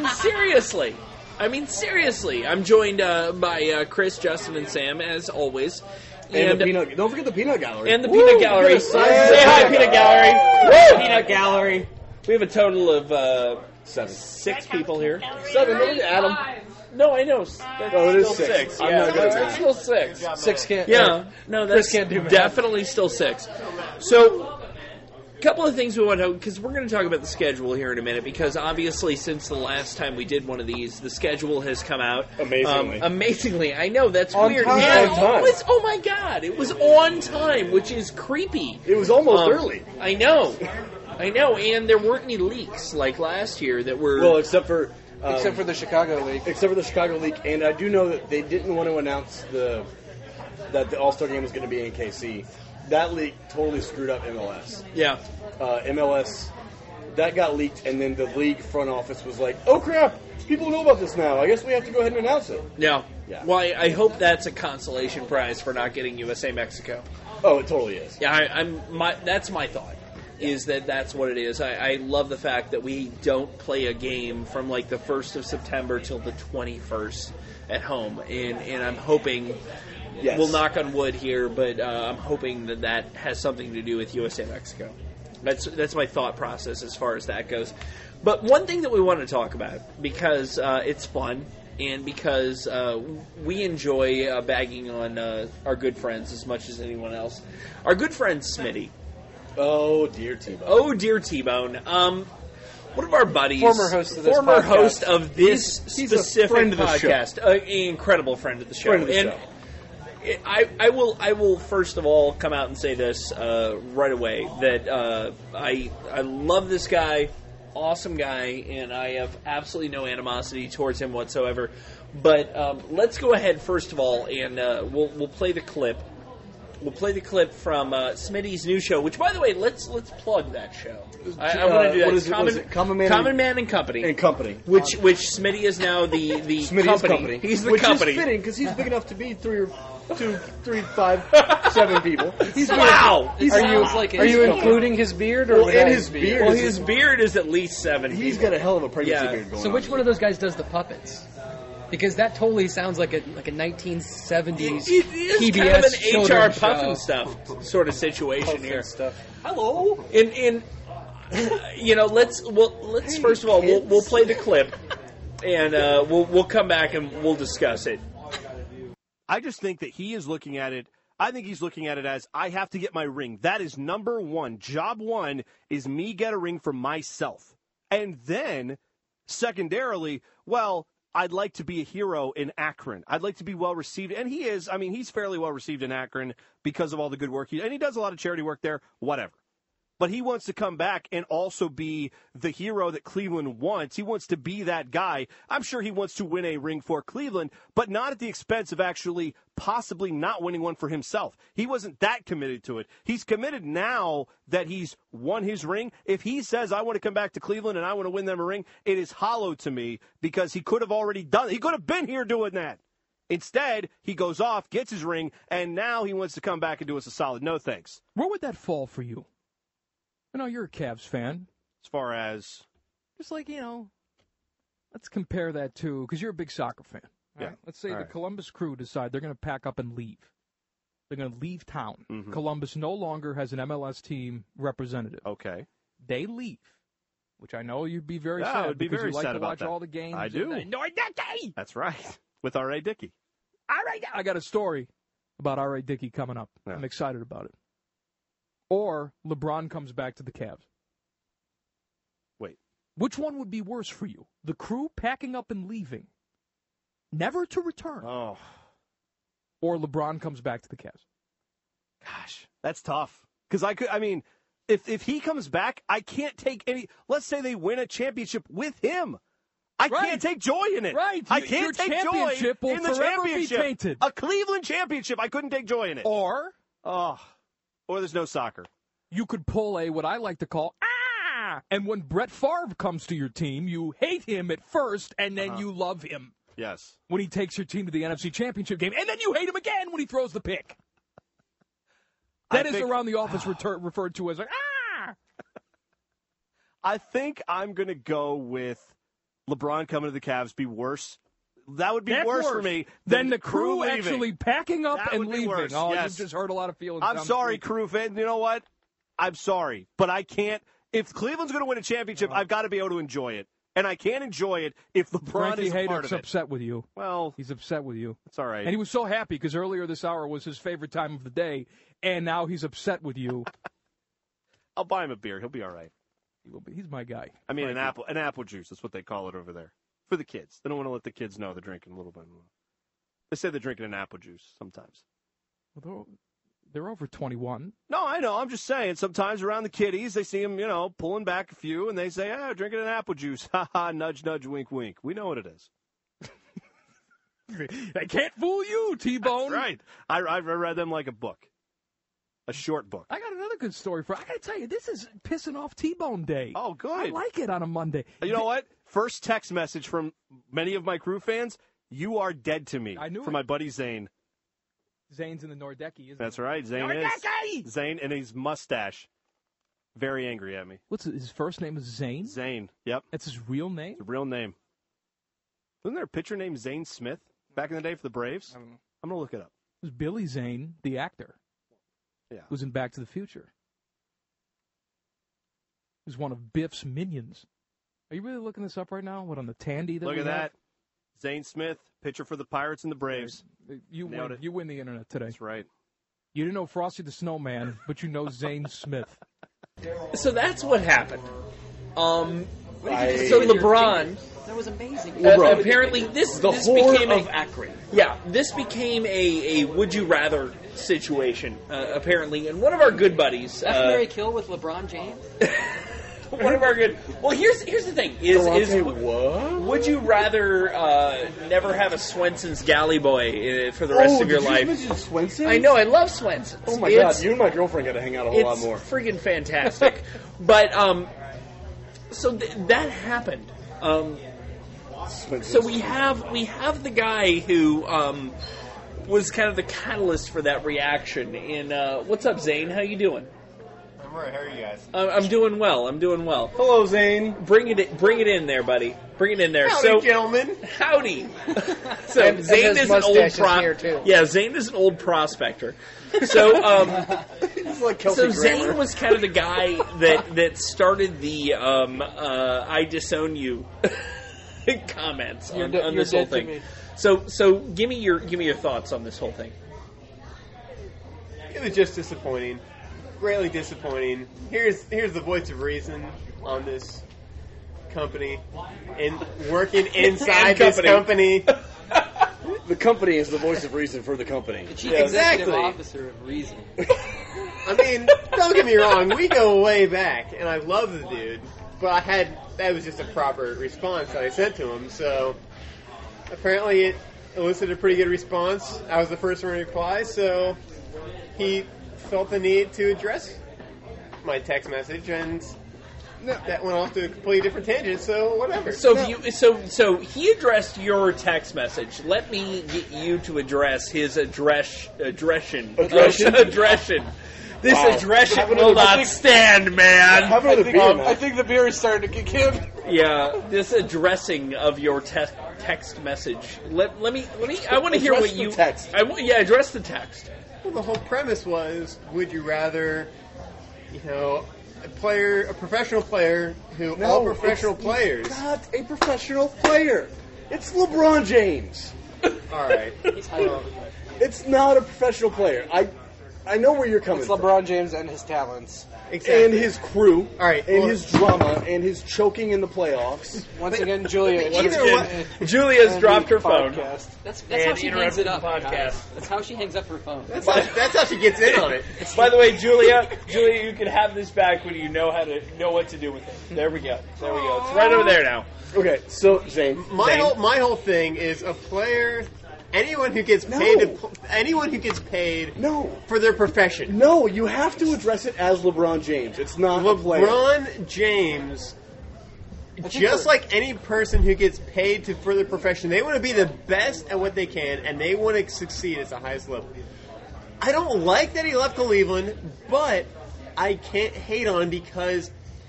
I mean, seriously. I'm joined by Chris, Justin, and Sam, as always. And don't forget the Peanut Gallery. And the Peanut Gallery. Say hi, Peanut Gallery. Peanut Gallery. We have a total of 6 people here. 7. Look at Adam. No, I know. It is 6. I'm not good at It's still 6. 6 can't. Yeah, no, that's Chris can't do math. Definitely still 6. So, a couple of things we want to, because we're going to talk about the schedule here in a minute, because obviously since the last time we did one of these, the schedule has come out amazingly. I know, that's on weird. Time. And on time. oh my God, it was on time, which is creepy. It was almost early. I know, and there weren't any leaks like last year that were. Well, except for the Chicago League. Except for the Chicago League, and I do know that they didn't want to announce that the All-Star game was going to be in KC. That leak totally screwed up MLS. Yeah. MLS, that got leaked, and then the league front office was like, oh crap, people know about this now. I guess we have to go ahead and announce it. Yeah. Yeah. Well, I hope that's a consolation prize for not getting USA Mexico. Oh, it totally is. Yeah, that's my thought. Is that's what it is. I love the fact that we don't play a game from like the 1st of September till the 21st at home. And I'm hoping, we'll knock on wood here, but I'm hoping that has something to do with USA Mexico. That's my thought process as far as that goes. But one thing that we want to talk about, because it's fun, and because we enjoy bagging on our good friends as much as anyone else, our good friend Smitty. Oh, dear T-Bone. Oh, dear T-Bone. One of our buddies. Former host of this He's specific a friend of the podcast. An incredible friend of the show. Friend of the show. I will first of all come out and say this right away, that I love this guy. Awesome guy, and I have absolutely no animosity towards him whatsoever. But let's go ahead first of all, and we'll play the clip. We'll play the clip from Smitty's new show, which, by the way, let's plug that show. I want to do that. What is it? Common Man and Company. And Company. Which Smitty is now the Smitty's company. He's the which company. Which is fitting, because he's big enough to be 3, 5, 7 people. Wow! Are you including his beard? Or and his beard. Well, his beard is at least 7 He's people. got a hell of a pregnancy Yeah. beard going on. So which one of those guys does the puppets? Because that totally sounds like a 1970s It is PBS kind of an HR children's Puffin show. stuff sort of situation here. Stuff. Hello. In let's first of all we'll play the clip, and we'll come back and we'll discuss it. I just think that he is looking at it. I think he's looking at it as, I have to get my ring. That is number one. Job one is me get a ring for myself. And then, secondarily, well, I'd like to be a hero in Akron. I'd like to be well received. And he is. I mean, he's fairly well received in Akron because of all the good work. And he does a lot of charity work there, whatever. But he wants to come back and also be the hero that Cleveland wants. He wants to be that guy. I'm sure he wants to win a ring for Cleveland, but not at the expense of actually possibly not winning one for himself. He wasn't that committed to it. He's committed now that he's won his ring. If he says, I want to come back to Cleveland and I want to win them a ring, it is hollow to me because he could have already done it. He could have been here doing that. Instead, he goes off, gets his ring, and now he wants to come back and do us a solid. No thanks. Where would that fall for you? I know you're a Cavs fan. As far as... Just like, let's compare that to, because you're a big soccer fan. Yeah. Right? Let's say All the right. Columbus Crew decide they're going to pack up and leave. They're going to leave town. Mhm. Columbus no longer has an MLS team representative. Okay. They leave, which I know you'd be very Yeah, sad I would be because very you like sad to about watch that. all the games. I do. Dickey! That's right. With R.A. Dickey. All right, I got a story about R.A. Dickey coming up. Yeah. I'm excited about it. Or LeBron comes back to the Cavs. Wait. Which one would be worse for you? The Crew packing up and leaving, never to return, Oh, or LeBron comes back to the Cavs? gosh. That's tough. Because if he comes back, I can't take any. Let's say they win a championship with him. I Right. can't take joy in it. Right. I Your can't take joy championship will in the forever be championship. tainted. A Cleveland championship, I couldn't take joy in it. Or Or there's no soccer. you could pull what I like to call, and when Brett Favre comes to your team, you hate him at first, and then you love him Yes. when he takes your team to the NFC Championship game, and then you hate him again when he throws the pick. That is around the office referred to as I think I'm going to go with LeBron coming to the Cavs be worse. That would be That's worse for me than the Crew leaving. actually packing up That and would be leaving. worse, Oh, yes. you just hurt a lot of feelings. I'm down the sorry, street. Crew fan. You know what? I'm sorry, but I can't. If Cleveland's going to win a championship, I've got to be able to enjoy it, and I can't enjoy it if LeBron Frankie is a part Haydock's of it. upset with you. Well, He's upset with you. it's all right. And he was so happy because earlier this hour was his favorite time of the day, and now he's upset with you. I'll buy him a beer. He'll be all right. He's my guy. I mean, an apple juice. That's what they call it over there for the kids. They don't want to let the kids know they're drinking a little bit. They say they're drinking an apple juice sometimes. Well, they're over 21. No, I know. I'm just saying. Sometimes around the kiddies, they see them, pulling back a few, and they say, drinking an apple juice. Ha ha, nudge, nudge, wink, wink. We know what it is. They can't fool you, T-Bone. Right. I read them like a book. A short book. I got another good story for. I got to tell you, this is pissing off T-Bone Day. Oh, good. I like it on a Monday. You know what? First text message from many of my Crew fans. You are dead to me. I knew from it. my buddy Zane. Zane's in the Nordecki, isn't That's he? right. Zane Nordecki! is. Zane and his mustache. Very angry at me. What's his first name? Is Zane? Zane. Yep. That's his real name? It's a real name. Wasn't there a pitcher named Zane Smith back in the day for the Braves? I don't know. I'm going to look it up. It was Billy Zane, the actor. Yeah. Who's in Back to the Future. He's one of Biff's minions. Are you really looking this up right now? What, on the Tandy that Look we at have? that. Zane Smith, pitcher for the Pirates and the Braves. You Nailed win. it. You win the internet today. That's right. You didn't know Frosty the Snowman, but you know Zane Smith. So that's what happened. So With your LeBron, fingers. That was amazing. apparently this whore became of Akron. Yeah, this became a would you rather situation apparently, and one of our good buddies. That's Mary Kill with LeBron James. One of our good. Well, here's the thing: is what? would you rather never have a Swenson's Galley Boy for the rest of your life? Did you mention Swenson? I know, I love Swenson's. Oh my god, you and my girlfriend got to hang out a whole lot more. It's friggin' fantastic. But so that happened. So we have the guy who was kind of the catalyst for that reaction. In what's up, Zane? How you doing? I'm alright. How are you guys? I'm doing well. I'm doing well. Hello, Zane. Bring it in there, buddy. Bring it in there. Howdy, gentlemen. Howdy. So And Zane his is an old mustache is here, too. Yeah, Zane is an old prospector. So It's like Kelsey so Grammer. Zane was kind of the guy that started the I disown you comments on You're this whole dead to thing. me. So give me your thoughts on this whole thing. It was just disappointing. Greatly disappointing. Here's the voice of reason on this company. And working inside this company. The company is the voice of reason for the company. The chief Exactly. executive officer of Reason. I mean, don't get me wrong, we go way back, and I love the dude, but that was just a proper response that I sent to him, so apparently it elicited a pretty good response. I was the first one to reply, so he felt the need to address my text message, and that went off to a completely different tangent, so whatever. So so he addressed your text message. Let me get you to address his aggression. This Wow. aggression will not stand, man. Have another beer, man. I think the beer is starting to kick in. Yeah, this addressing of your text message. Let me. I want to hear Address what the you. text. Address the text. Well, the whole premise was, would you rather, a professional player who all professional players. Not a professional player. It's LeBron James. All right. It's not a professional player. I know where you're coming It's from. LeBron James and his talents. Exactly. And his crew. All right, And well- his drama. And his choking in the playoffs. Once again, Julia. Julia's dropped her phone. Podcast. That's And how she hangs it up. interrupted the podcast. Guys. That's how she hangs up her phone. That's how she gets in on it. By the way, Julia, you can have this back when you know what to do with it. There we go. It's right over there now. Okay, so, Zane. My whole thing is a player, anyone who gets paid, No. for their profession. No, you have to address it as LeBron James. It's not a player. LeBron James, just like any person who gets paid for their profession, they want to be the best at what they can, and they want to succeed at the highest level. I don't like that he left Cleveland, but I can't hate on him because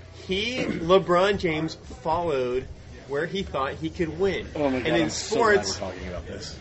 LeBron James, followed where he thought he could win. Oh my God, and in I'm so glad sports, we're talking about this.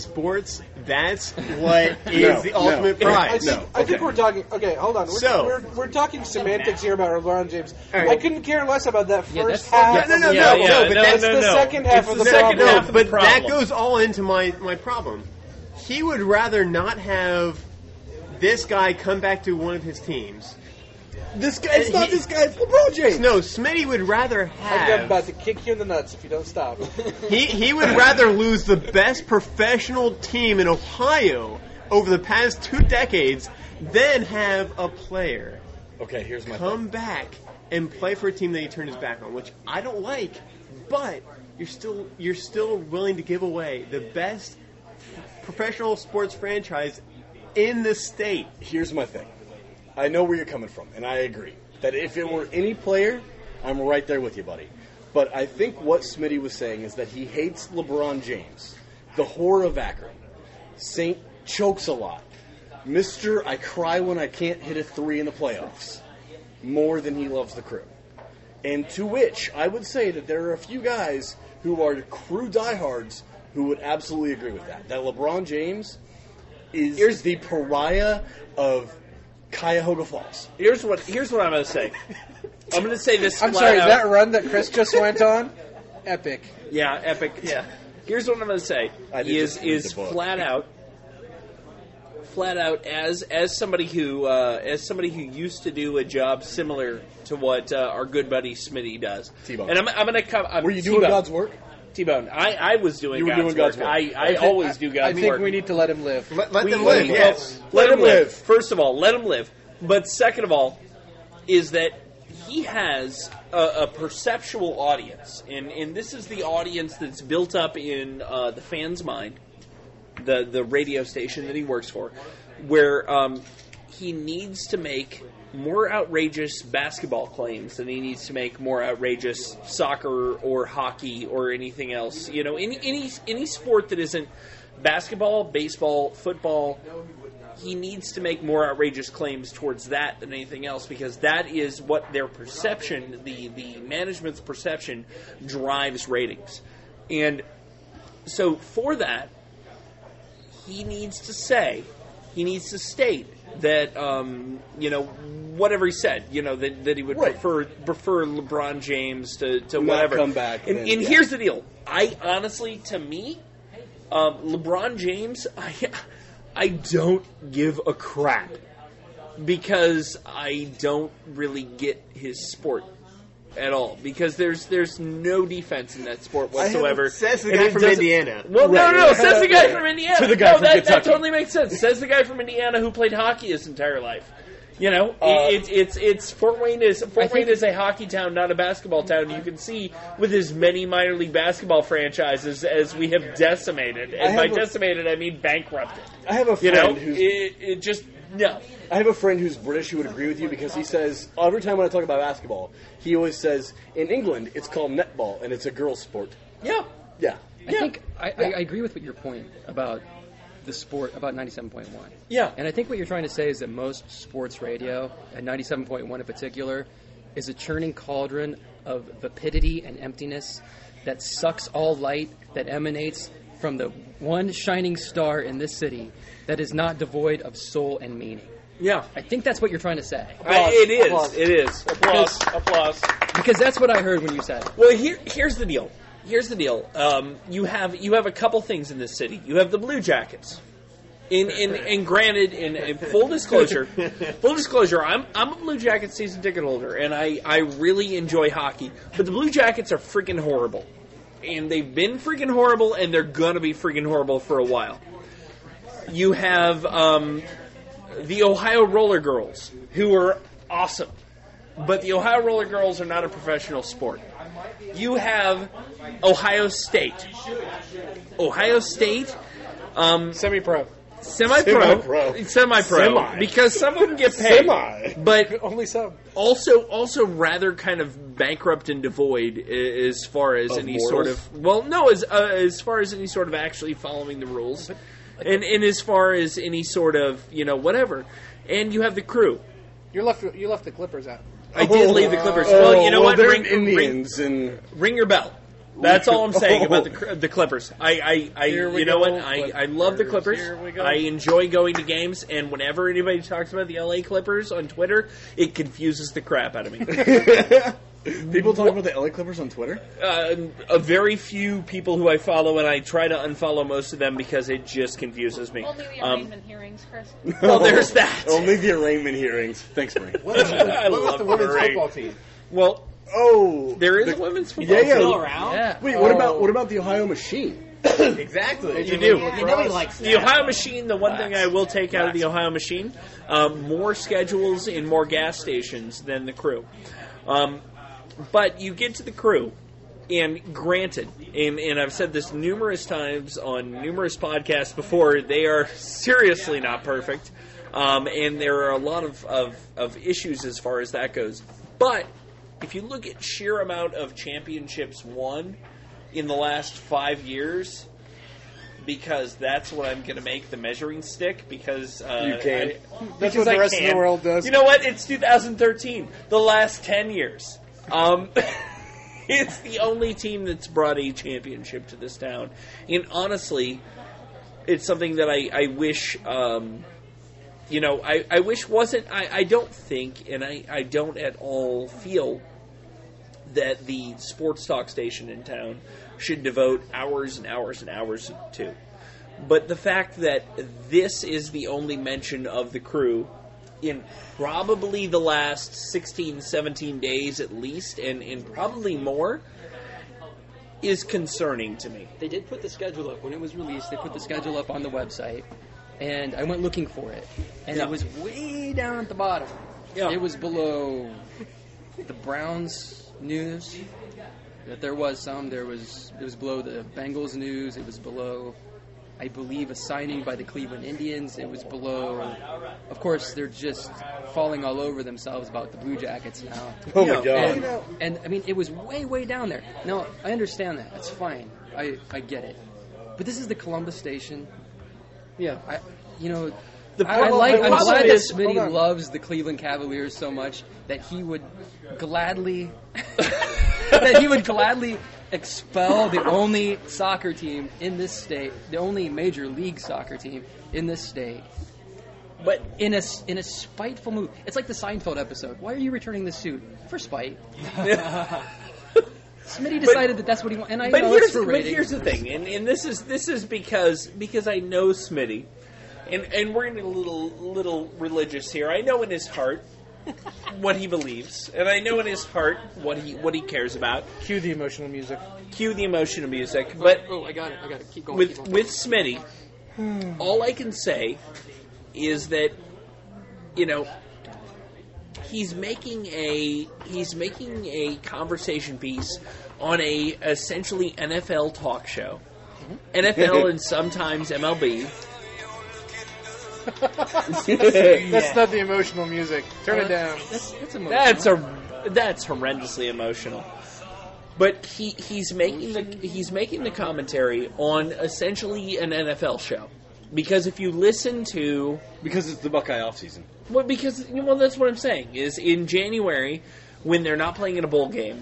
that's what is the ultimate prize. I think we're talking. Okay, hold on. We're talking semantics here about LeBron James. All right. I couldn't care less about that Yeah, first that's- half. No, of the no, album. but that's the second half It's of the the second problem. half, the but problem. that goes all into my problem. He would rather not have this guy come back to one of his teams. This guy, it's not this guy, it's LeBron James. No, Smitty would rather I'm about have. to kick you in the nuts if you don't stop. He would rather lose the best professional team in Ohio over the past 2 decades than have a player Okay, here's my come back and play for a team that he turned his back on, which I don't like. But you're still willing to give away the best professional sports franchise in the state. Here's my thing. I know where you're coming from, and I agree that if it were any player, I'm right there with you, buddy. But I think what Smitty was saying is that he hates LeBron James, the whore of Akron. Saint chokes a lot. Mr. I cry when I can't hit a 3 in the playoffs, more than he loves the crew. And to which I would say that there are a few guys who are crew diehards who would absolutely agree with that. That LeBron James is the pariah of Cuyahoga Falls. Here's what I'm going to say. I'm going to say this. I'm flat sorry, out. that run that Chris just went on, epic. Yeah, epic. Yeah. Here's what I'm going to say. I did just read Is the book. flat out as somebody who used to do a job similar to what our good buddy Smitty does. T-Bone. And I'm going to come. Were you doing God's work? T-Bone. I was doing You were God's doing God's work. I always do God's I think work. we need to let him live. Let them We- live, we- yes. Let him live. First of all, let him live. But second of all, is that he has a perceptual audience, and this is the audience that's built up in the fan's mind, the radio station that he works for, where he needs to make more outrageous basketball claims than he needs to make more outrageous soccer or hockey or anything else. You know, any sport that isn't basketball, baseball, football, he needs to make more outrageous claims towards that than anything else, because that is what their perception, the management's perception, drives ratings. And so for that, he needs to state that, whatever he said, that he would prefer LeBron James to whatever. Come back. And here's the deal. To me, LeBron James, I don't give a crap, because I don't really get his sport at all, because there's no defense in that sport whatsoever. Says the guy from Indiana. Well, no, says the guy from Indiana. To the guy from that Kentucky. totally makes sense. Says the guy from Indiana who played hockey his entire life. You know, it's Fort Wayne is a hockey town, not a basketball town. You can see with as many minor league basketball franchises as we have decimated, and by decimated I mean bankrupted. I have a friend I have a friend who's British who would agree with you, because he says every time when I talk about basketball, he always says in England it's called netball and it's a girl's sport. Yeah. I think I agree with your point about the sport, about 97.1. Yeah. And I think what you're trying to say is that most sports radio, and 97.1 in particular, is a churning cauldron of vapidity and emptiness that sucks all light that emanates from the one shining star in this city that is not devoid of soul and meaning. Yeah. I think that's what you're trying to say. It is. Applause. Because that's what I heard when you said it. Well, here's the deal. You have a couple things in this city. You have the Blue Jackets. And granted, in full disclosure, I'm a Blue Jackets season ticket holder, and I really enjoy hockey. But the Blue Jackets are freaking horrible, and they've been freaking horrible, and they're gonna be freaking horrible for a while. You have the Ohio Roller Girls, who are awesome, but the Ohio Roller Girls are not a professional sport. You have Ohio State. Semi-pro. Semi-pro. Because some of them get paid. But Only some. also rather kind of bankrupt and devoid as far as any morals? sort of... Well, no, as far as any sort of actually following the rules. And as far as any sort of, whatever. And you have the Crew. You left the Clippers out. I did leave the Clippers. Well, you know what? They're Ring your bell. That's all I'm saying about the Clippers. I love the Clippers. I enjoy going to games, and whenever anybody talks about the LA Clippers on Twitter, it confuses the crap out of me. People talk about the LA Clippers on Twitter? A very few people who I follow, and I try to unfollow most of them because it just confuses me. Only the arraignment hearings, Chris. Well, there's that. Only the arraignment hearings. Thanks, Marie. What about the women's football team? Well, there is a women's football team. Still around? Yeah. Wait, what about the Ohio Machine? Exactly. You do. You know he likes The Ohio Machine, the one thing I will take out of the Ohio Machine, more schedules and more gas stations than the Crew. But you get to the Crew, and granted, and I've said this numerous times on numerous podcasts before, they are seriously not perfect, and there are a lot of issues as far as that goes. But if you look at sheer amount of championships won in the last 5 years, because that's what I'm going to make the measuring stick, because You can. That's what the rest of the world does. You know what? It's 2013. The last 10 years. It's the only team that's brought a championship to this town. And honestly, it's something that I wish, I wish wasn't, I don't think, and I don't at all feel that the sports talk station in town should devote hours and hours and hours to. But the fact that this is the only mention of the Crew in probably the last 16, 17 days at least, and probably more, is concerning to me. They did put the schedule up. When it was released, they put the schedule up on the website, and I went looking for it. And it was way down at the bottom. Yeah. It was below the Browns news, that there was some. It was below the Bengals news. It was below, I believe, a signing by the Cleveland Indians. It was below. Of course, they're just falling all over themselves about the Blue Jackets now. Oh my God! And I mean, it was way, way down there. Now, I understand that. That's fine. I get it. But this is the Columbus station. Yeah. I'm problem glad is- that Smitty loves the Cleveland Cavaliers so much that he would gladly expel the only soccer team in this state, the only major league soccer team in this state. But in a spiteful move. It's like the Seinfeld episode. Why are you returning this suit? For spite. Smitty decided that that's what he wanted, and I know it's for ratings. But here's the thing, and this is because I know Smitty, and we're getting a little religious here. I know in his heart what he believes, and I know in his heart what he cares about. Cue the emotional music. Cue the emotional music. But I got it. Keep going. with Smitty, all I can say is that he's making a conversation piece on a essentially NFL talk show, NFL and sometimes MLB. That's not the emotional music. Turn it down. That's emotional. That's horrendously emotional. But he's making the commentary on essentially an NFL show. Because if you listen to... Because it's the Buckeye offseason. Well, that's what I'm saying, is in January, when they're not playing in a bowl game,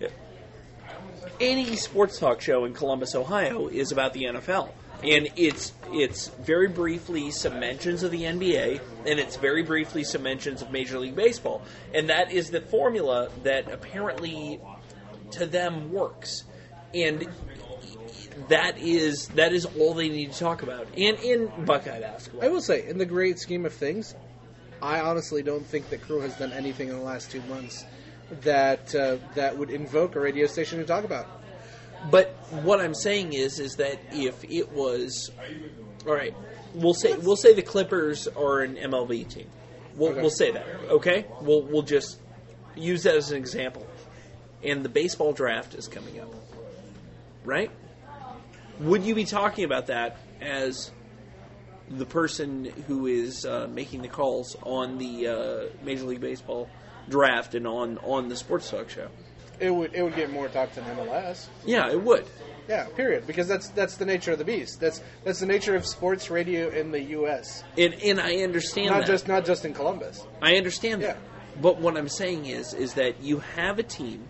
any sports talk show in Columbus, Ohio, is about the NFL. And it's very briefly some mentions of the NBA, and it's very briefly some mentions of Major League Baseball. And that is the formula that apparently, to them, works. And... That is all they need to talk about in Buckeye basketball. I will say, in the great scheme of things, I honestly don't think that Crew has done anything in the last 2 months that would invoke a radio station to talk about. But what I'm saying is that if it was, all right, we'll say the Clippers are an MLB team. We'll say that, okay? We'll just use that as an example. And the baseball draft is coming up, right? Would you be talking about that as the person who is making the calls on the Major League Baseball draft and on the sports talk show? It would get more talk than MLS. Yeah, it would. Yeah, period. Because that's the nature of the beast. That's the nature of sports radio in the U.S. And I understand not just in Columbus. I understand that. But what I'm saying is that you have a team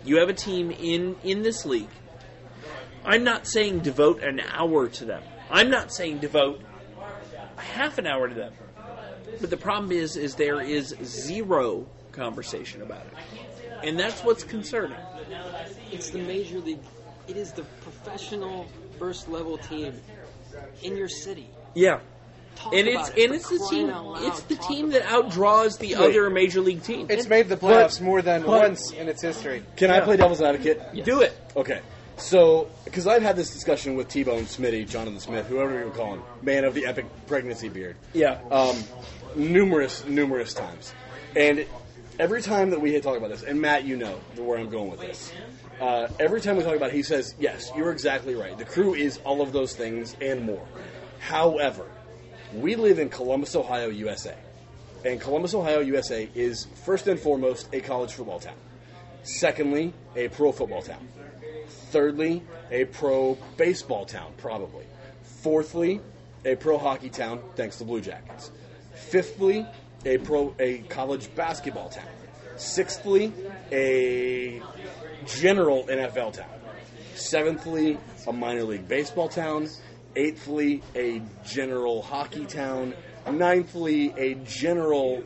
in this league. I'm not saying devote an hour to them. I'm not saying devote half an hour to them. But the problem is there is zero conversation about it. And that's what's concerning. It's the major league. It is the professional first level team in your city. Yeah. It's the team that outdraws the other major league teams. It's made the playoffs more than once in its history. Can I play devil's advocate? Yes. Do it. Okay. So, because I've had this discussion with T-Bone Smitty, Jonathan Smith, whoever you call him, man of the epic pregnancy beard. Yeah. Numerous times. And every time that we talk about this, and Matt, you know where I'm going with this. Every time we talk about it, he says, yes, you're exactly right. The Crew is all of those things and more. However, we live in Columbus, Ohio, USA. And Columbus, Ohio, USA is first and foremost a college football town. Secondly, a pro football town. Thirdly, a pro baseball town, probably. Fourthly, a pro hockey town, thanks to Blue Jackets. Fifthly, a college basketball town. Sixthly, a general NFL town. Seventhly, a minor league baseball town. Eighthly, a general hockey town. Ninthly, a general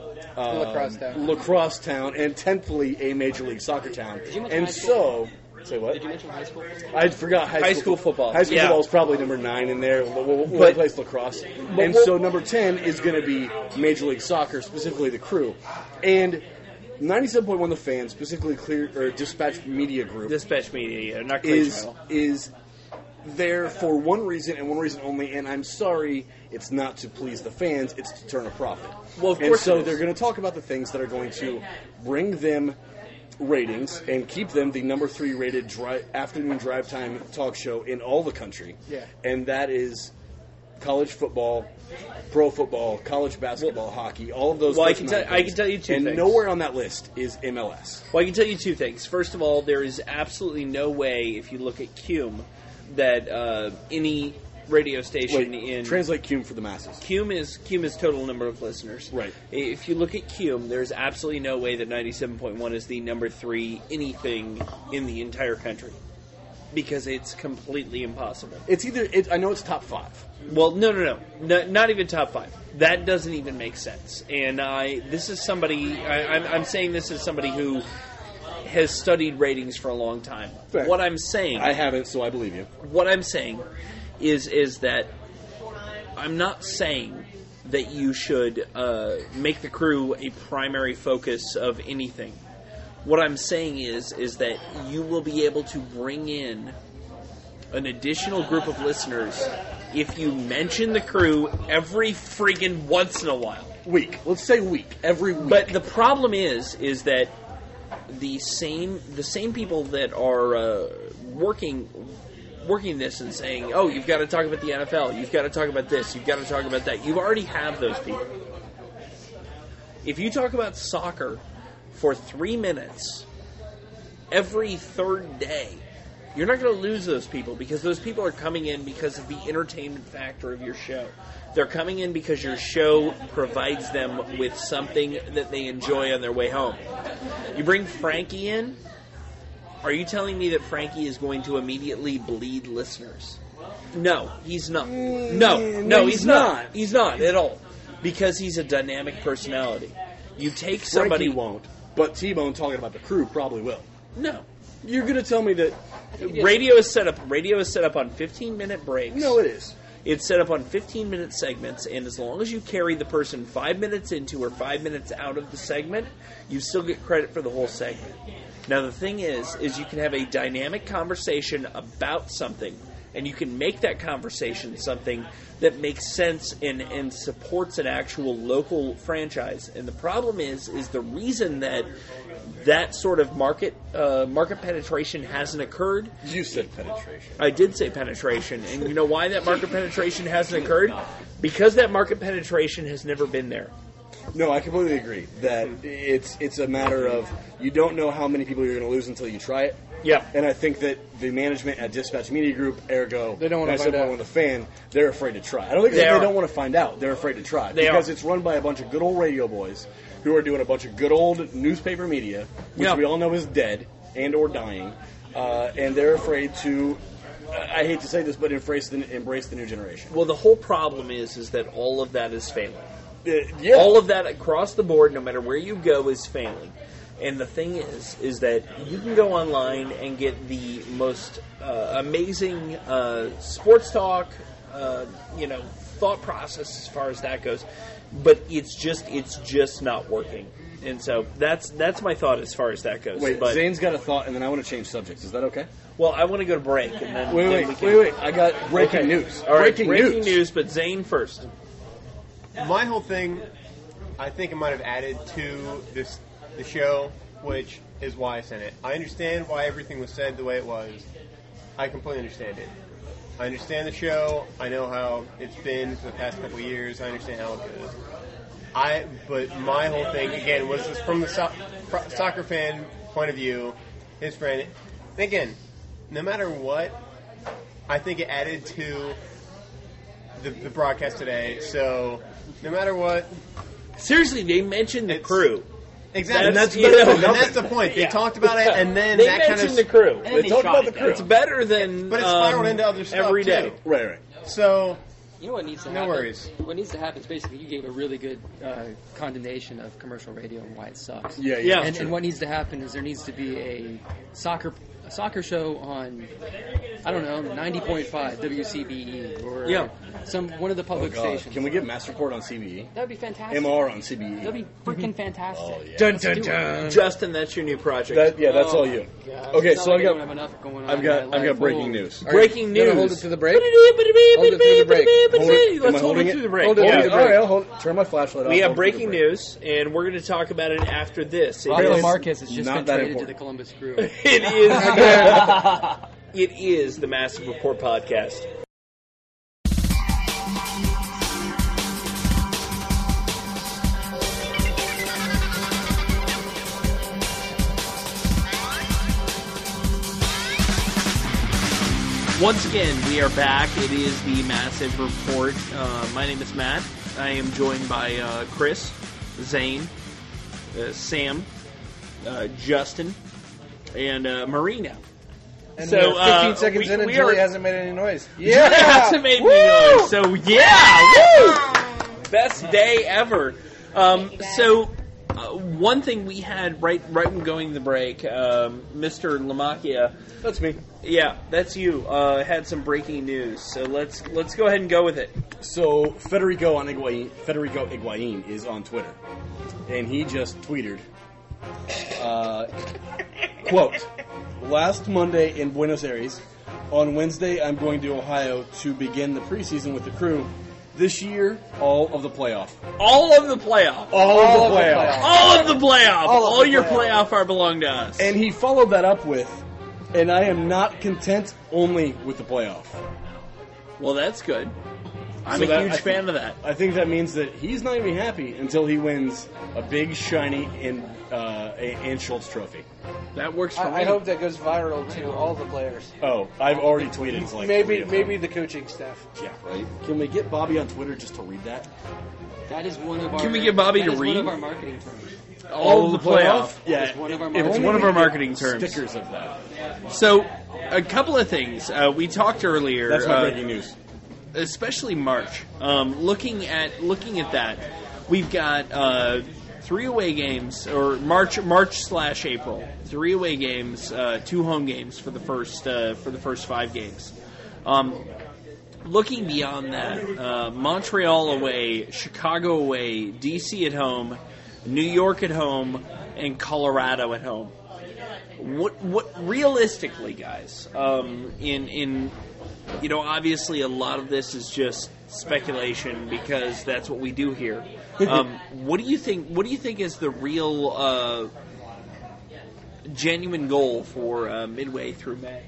lacrosse town. And 10thly, a major league soccer town. And so... Say what? Did you mention high school? I forgot high school football. High school football is probably number 9 in there. We'll place lacrosse. And so number 10 is going to be Major League Soccer, specifically the Crew. And 97.1 The Fan, specifically Dispatch Media Group. Dispatch Media, not is there for one reason and one reason only, and I'm sorry, it's not to please the fans, it's to turn a profit. Well, of course. And so they're going to talk about the things that are going to bring them ratings and keep them the number 3 rated afternoon drive time talk show in all the country. Yeah. And that is college football, pro football, college basketball, hockey, all of those. Well, I can tell you two and things. nowhere on that list is MLS. Well, I can tell you 2 things. First of all, there is absolutely no way, if you look at Cume, that any radio station in translate Cume for the masses. Cume is total number of listeners. Right. If you look at Cume, there's absolutely no way that 97.1 is the number 3 anything in the entire country, because it's completely impossible. It's either I know it's top 5. Well, no, not even top 5. That doesn't even make sense. And I'm saying this as somebody who has studied ratings for a long time. Fair. What I'm saying, I haven't, so I believe you. What I'm saying is that I'm not saying that you should make the crew a primary focus of anything. What I'm saying is that you will be able to bring in an additional group of listeners if you mention the crew every friggin' once in a while. Let's say week. Every week. But the problem is that the same people that are working this and saying, oh, you've got to talk about the NFL, you've got to talk about this, you've got to talk about that. You already have those people. If you talk about soccer for 3 minutes every third day, you're not going to lose those people, because those people are coming in because of the entertainment factor of your show. They're coming in because your show provides them with something that they enjoy on their way home. You bring Frankie in, are you telling me that Frankie is going to immediately bleed listeners? No, he's not. No, he's not. He's not at all. Because he's a dynamic personality. You take somebody... Frankie won't, but T-Bone talking about the crew probably will. No. You're going to tell me that... Radio is set up on 15-minute breaks. No, it is. It's set up on 15-minute segments, and as long as you carry the person 5 minutes into or 5 minutes out of the segment, you still get credit for the whole segment. Now, the thing is you can have a dynamic conversation about something, and you can make that conversation something that makes sense and supports an actual local franchise. And the problem is the reason that sort of market penetration hasn't occurred. You said penetration. I did say penetration. And you know why that market penetration hasn't occurred? Because that market penetration has never been there. No, I completely agree that it's a matter of you don't know how many people you're going to lose until you try it. Yeah. And I think that the management at Dispatch Media Group, ergo, they don't want to find out. With a fan, they're afraid to try. I don't think they don't want to find out. They're afraid to try. Because it's run by a bunch of good old radio boys who are doing a bunch of good old newspaper media, which we all know is dead and or dying, and they're afraid to, I hate to say this, but embrace the new generation. Well, the whole problem is that all of that is failing. Yeah. All of that across the board, no matter where you go, is failing. And the thing is that you can go online and get the most amazing sports talk, thought process as far as that goes, but it's just not working. And so that's my thought as far as that goes. Wait, Zane's got a thought, and then I want to change subjects. Is that okay? Well, I want to go to break, and then wait. I got breaking news. All right, breaking news, but Zane first. My whole thing, I think it might have added to the show, which is why I sent it. I understand why everything was said the way it was. I completely understand it. I understand the show. I know how it's been for the past couple of years. I understand how it goes. But my whole thing, again, was just from the soccer fan point of view, his friend. And again, no matter what, I think it added to the broadcast today. So, no matter what... Seriously, they mentioned the crew. Exactly. And that's the point. They talked about it, and then they that mentioned the crew. They talked about the crew. It's better than... But it spiraled into other stuff, every day. too. Right. So... You know what needs to happen? No worries. What needs to happen is basically you gave a really good condemnation of commercial radio and why it sucks. Yeah. And what needs to happen is there needs to be a soccer a soccer show on, I don't know, 90.5 WCBE or one of the public stations. Can we get Mass Report on CBE? That would be fantastic. MR on CBE. That'd be freaking fantastic. Oh, yeah. Dun, dun, dun. Justin, that's your new project. That's all you. God. Okay, It's so not I like I got. don't have enough going on I've in got my life. breaking news. Breaking You gonna hold it news. to the break? Hold it through the break. Let's hold it through the break. Hold it Yeah. through the All right, break. I'll hold, turn my flashlight off. We have hold it through breaking the break. news, and we're going to talk about it after this. It Rafa is- Marquez has just not been that traded to the important. Columbus Crew. It is. It is the Massive Report podcast. Once again, we are back. It is the Massive Report. My name is Matt. I am joined by Chris, Zane, Sam, Justin, and Marina. And So, we are 15 seconds we- in and we Julie are- hasn't made any noise. Julie hasn't made any noise. So woo! Best day ever. One thing we had right when going the break, Mr. Lamacchia. That's me. Yeah, that's you. Had some breaking news. So let's go ahead and go with it. So Federico Higuain is on Twitter, and he just tweeted, quote, "Last Monday in Buenos Aires. On Wednesday, I'm going to Ohio to begin the preseason with the crew. This year, all of the playoff. All of the playoff. All of the playoff. All of the playoff. All of All the your playoff. playoff are belong to us. And he followed that up with, and I am not content only with the playoff. Well, that's good. I'm So a that- huge I fan think- of that. I think that means that he's not going to be happy until he wins a big, shiny Ann Schultz trophy. That works for me. I hope that goes viral to all the players. Oh, I've already tweeted like Maybe 3 of them. maybe the coaching staff. Yeah, right. Can we get Bobby on Twitter just to read that? That is one of our. Can we get Bobby that to is read? One of our marketing terms. all of the playoff. Yeah, It's one of our if marketing It's only one of we our could marketing get terms. Stickers of that. So, a couple of things. We talked earlier. That's my breaking news. Especially March. Looking at that, we've got 3 away games, or March/April. 3 away games, 2 home games for the first 5 games. Looking beyond that, Montreal away, Chicago away, DC at home, New York at home, and Colorado at home. What realistically, guys? Obviously a lot of this is just speculation because that's what we do here. What do you think? What do you think is the real, genuine goal for midway through May?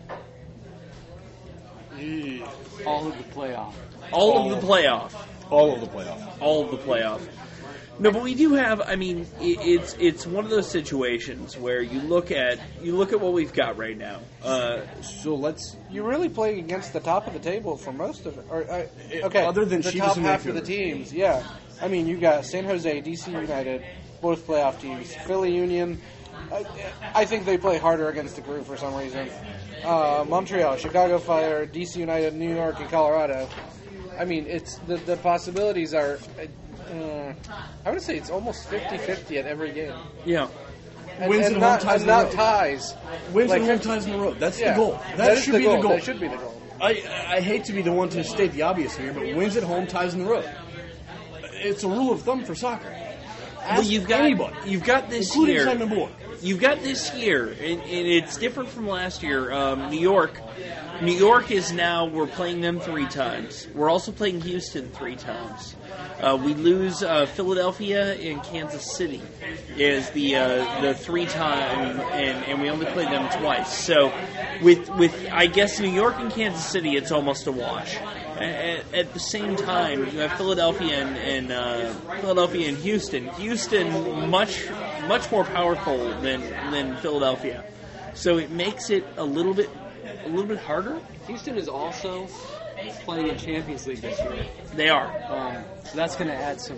All of the playoff. All of the playoff. All of the playoff. All of the playoff. No, but we do have. I mean, it's one of those situations where you look at what we've got right now. So let's. You're really playing against the top of the table for most of it. Okay, Other than the Chivas top and half of the Vancouver. teams, yeah. I mean, you got San Jose, DC United, both playoff teams. Philly Union, I think they play harder against the Crew for some reason. Montreal, Chicago Fire, DC United, New York, and Colorado. I mean, it's the possibilities are. I would say it's almost 50-50 at every game. Yeah. Wins and home ties in a not row. ties. Wins Like and home 50 ties in a row. That's Yeah, the goal. that is should be the goal. That should be the goal. I hate to be the one to state the obvious here, but wins at home, ties in the road. It's a rule of thumb for soccer. Well, Ask anybody, you've got this including year. Simon Boyd. You've got this year, and it's different from last year. New York is now, we're playing them 3 times. We're also playing Houston 3 times. We lose Philadelphia and Kansas City is the 3 time, and we only play them twice. So with I guess New York and Kansas City, it's almost a wash. At the same time, you have Philadelphia and Houston. Houston much more powerful than Philadelphia, so it makes it a little bit harder. Houston is also playing in Champions League this year. They are. So that's going to add some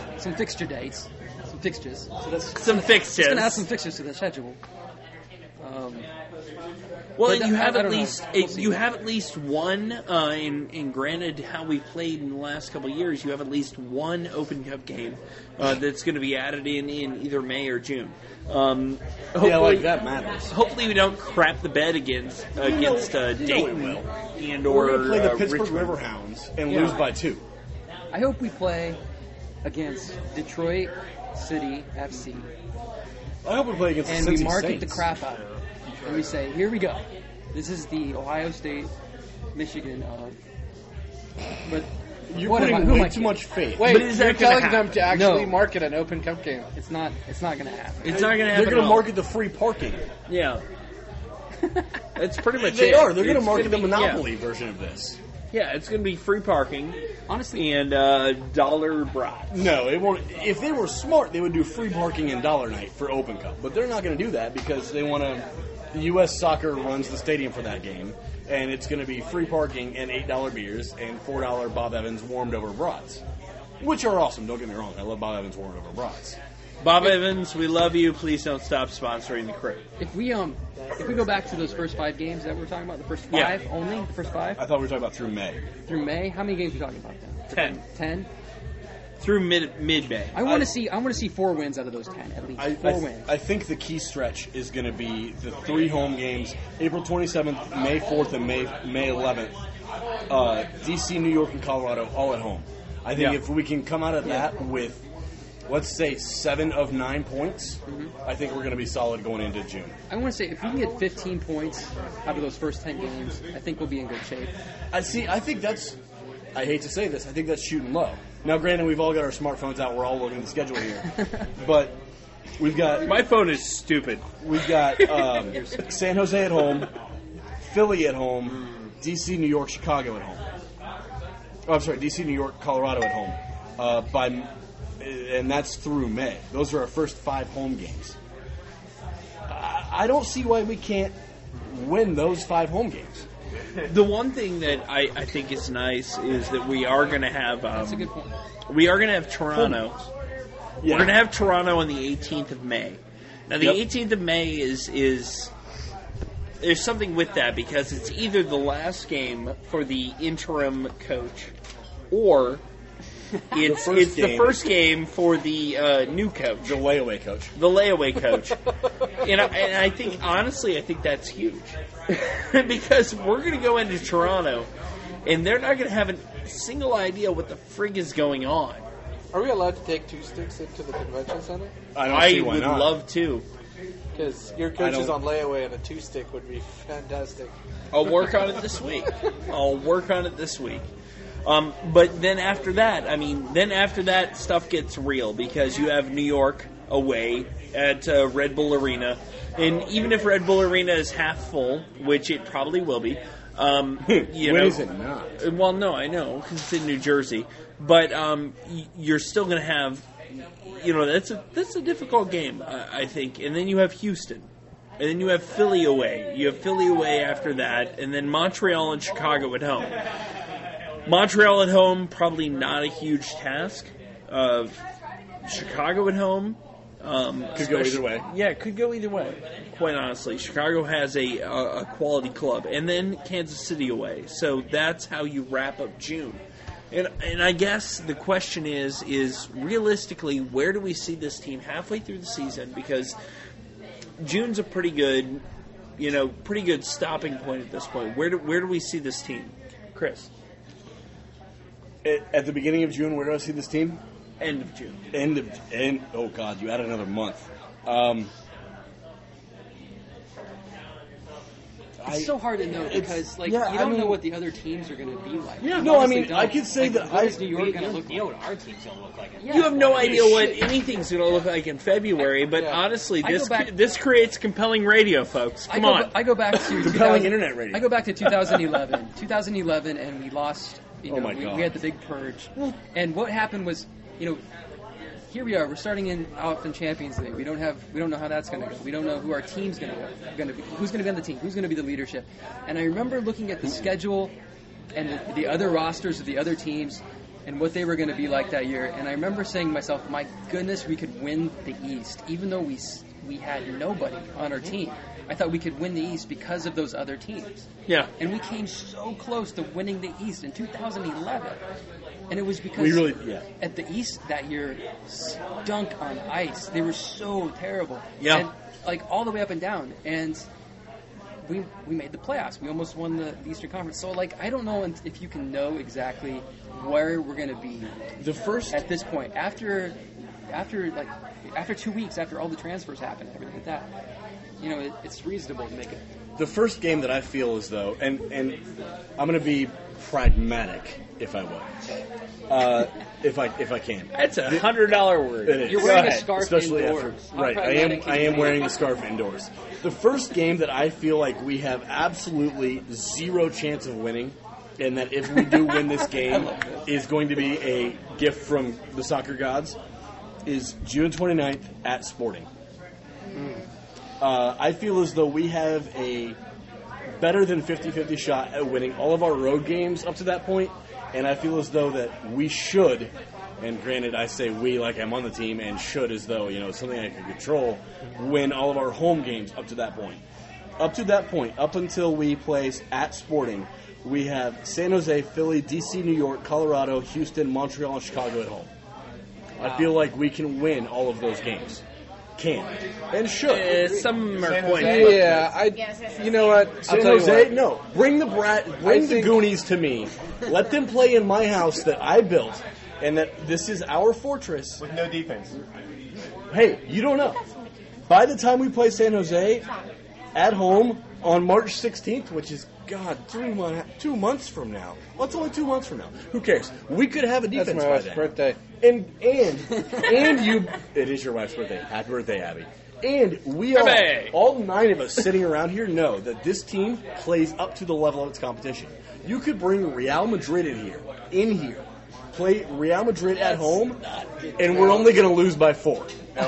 fixture dates, some fixtures. So that's Some fixtures. It's going to add some fixtures to the schedule. Well, But and you I have don't at know. least We'll see. you have at least one. And granted, how we've played in the last couple of years, you have at least one Open Cup game that's going to be added in either May or June. Hopefully, that matters. hopefully we don't crap the bed against Dayton will. and We're or going to play the Pittsburgh Richmond. Riverhounds and Yeah. lose by 2. I hope we play against Detroit City FC, I hope we play against and the we Cincy market Saints. the crap out of it. And we say, here we go. This is the Ohio State, Michigan of. But You're what am I- putting who am way I too kidding? much faith. Wait, But is you're that gonna telling them happen? to actually No. market an Open Cup game? It's not going to happen. It's not going to They're happen. going at to all. market the free parking. Yeah. It's pretty much They it. are. They're going to It's market the gonna be- Monopoly version of this. Yeah, it's going to be free parking Honestly, and dollar brats. No, it won't. If they were smart, they would do free parking and dollar night for Open Cup. But they're not going to do that because they want to. The U.S. Soccer runs the stadium for that game, and it's going to be free parking and $8 beers and $4 Bob Evans warmed over brats, which are awesome. Don't get me wrong. I love Bob Evans warmed over brats. Bob Evans, we love you. Please don't stop sponsoring the crew. if we go back to those first 5 games that we're talking about, the first 5 Yeah. only, the first 5 I thought we were talking about through May. through May, how many games are we talking about then? 10 10. through mid-May. I want to see 4 wins out of those 10 at least. 4 wins. I think the key stretch is going to be the 3 home games: April 27th, May 4th, and May 11th. DC, New York, and Colorado all at home. I think Yeah. if we can come out of that with, let's say, 7 of 9 points, I think we're going to be solid going into June. I want to say if we can get 15 points out of those first 10 games, I think we'll be in good shape. I think that's. I hate to say this. I think that's shooting low. Now, granted, we've all got our smartphones out. We're all looking at the schedule here, but we've got My phone is stupid. We've got San Jose at home, Philly at home, DC, New York, Chicago at home. Oh, I'm sorry, DC, New York, Colorado at home. And that's through May. Those are our first 5 home games. I don't see why we can't win those 5 home games. The one thing that I think is nice is that we are going to have That's a good point. we are going to have Toronto. Yeah. We're going to have Toronto on the 18th of May. Now, the Yep. 18th of May is there's something with that because it's either the last game for the interim coach or it's first the game. first game for the new coach. The layaway coach. The layaway coach. and I think, honestly, I think that's huge. Because we're going to go into Toronto, and they're not going to have a single idea what the frig is going on. Are we allowed to take 2 sticks into the convention center? I don't see why would not. love to. Because your I coach is don't- on layaway and a 2-stick would be fantastic. I'll work on it this week. But then after that, stuff gets real because you have New York away at Red Bull Arena. And even if Red Bull Arena is half full, which it probably will be, When is it not? Well, no, I know because it's in New Jersey, but you're still going to have, that's a difficult game, I think. And then you have Houston, and then you have Philly away. You have Philly away after that, and then Montreal and Chicago at home. Montreal at home, probably not a huge task. Chicago at home. Could go either way. Yeah, it could go either way, quite honestly. Chicago has a quality club. And then Kansas City away. So that's how you wrap up June. And I guess the question is realistically, where do we see this team halfway through the season? Because June's a pretty good stopping point at this point. Where do we see this team? Chris? At the beginning of June, where do I see this team? End of June. Oh God, you added another month. It's so hard to know because you don't know what the other teams are going to be like. Yeah, You no, I honestly mean, don't. I could say that what is New York going to look You know like? what our team's going to look like. Yeah. You have no idea what shit. anything's going to look like in February, but Yeah. honestly, I go this back- this creates compelling radio, folks. Come on. I go back to Compelling 2000 internet radio. I go back to 2011. 2011, and we lost. Oh my God. We had the big purge, and what happened was, here we are. We're starting out in Champions League. We don't know how that's going to go. We don't know who our team's going to be. Who's going to be on the team? Who's going to be the leadership? And I remember looking at the schedule and the other rosters of the other teams, and what they were going to be like that year. And I remember saying to myself, my goodness, we could win the East, even though we had nobody on our team. I thought we could win the East because of those other teams. Yeah. And we came so close to winning the East in 2011. And it was because at the East that year stunk on ice. They were so terrible. Yeah. And, like, all the way up and down. And we made the playoffs. We almost won the Eastern Conference. So, like, I don't know if you can know exactly where we're going to be at this point. After 2 weeks, after all the transfers happened and everything like that, you know, it's reasonable to make it. The first game that I feel as though, and I'm going to be pragmatic, if I will, if I can. That's $100 word. It is. You're wearing a scarf especially indoors. after right. I am wearing the scarf indoors. The first game that I feel like we have absolutely zero chance of winning, and that if we do win this game is going to be a gift from the soccer gods, is June 29th at Sporting. I feel as though we have a better than 50-50 shot at winning all of our road games up to that point, and I feel as though that we should, and granted I say we like I'm on the team, and should as though, you know, it's something I can control, win all of our home games up to that point. Up to that point, up until we play at Sporting, we have San Jose, Philly, DC, New York, Colorado, Houston, Montreal, and Chicago at home. Wow. I feel like we can win all of those games. Can and should. Some are quite. Yeah, you know what? San Jose, no. Bring the Goonies to me. Let them play in my house that I built, and that this is our fortress with no defense. Hey, you don't know. By the time we play San Jose at home on March 16th, which is 2 months from now. Well, it's only 2 months from now. Who cares? We could have a defense That's my by wife's then. birthday. And you. It is your wife's birthday. Happy birthday, Abby. And we all 9 of us sitting around here know that this team plays up to the level of its competition. You could bring Real Madrid in here, play Real Madrid at home, and we're only going to lose by 4.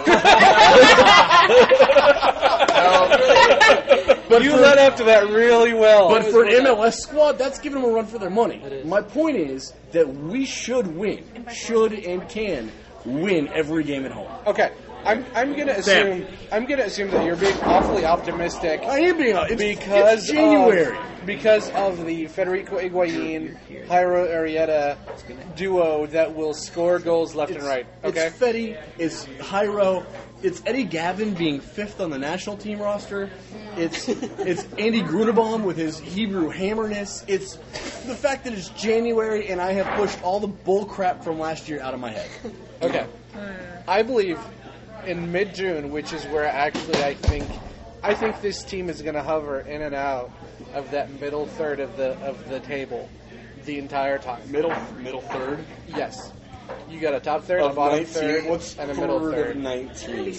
But you led up to that really well. But for an MLS squad, that's giving them a run for their money. My point is that we should win, and can win every game at home. Okay, I'm gonna assume that you're being awfully optimistic. I am being because it's January. Because of the Federico Higuain, Jairo Arrieta duo that will score goals left and right. Okay, it's Fetty, it's Jairo, it's Eddie Gavin being 5th on the national team roster. It's Andy Grunebaum with his Hebrew hammerness. It's the fact that it's January and I have pushed all the bull crap from last year out of my head. Okay, I believe in mid-June, which is where actually I think this team is going to hover in and out of that middle third of the table the entire time. Middle third? Yes. You got a top third, a bottom 19, third, what's and a middle third. Of 19?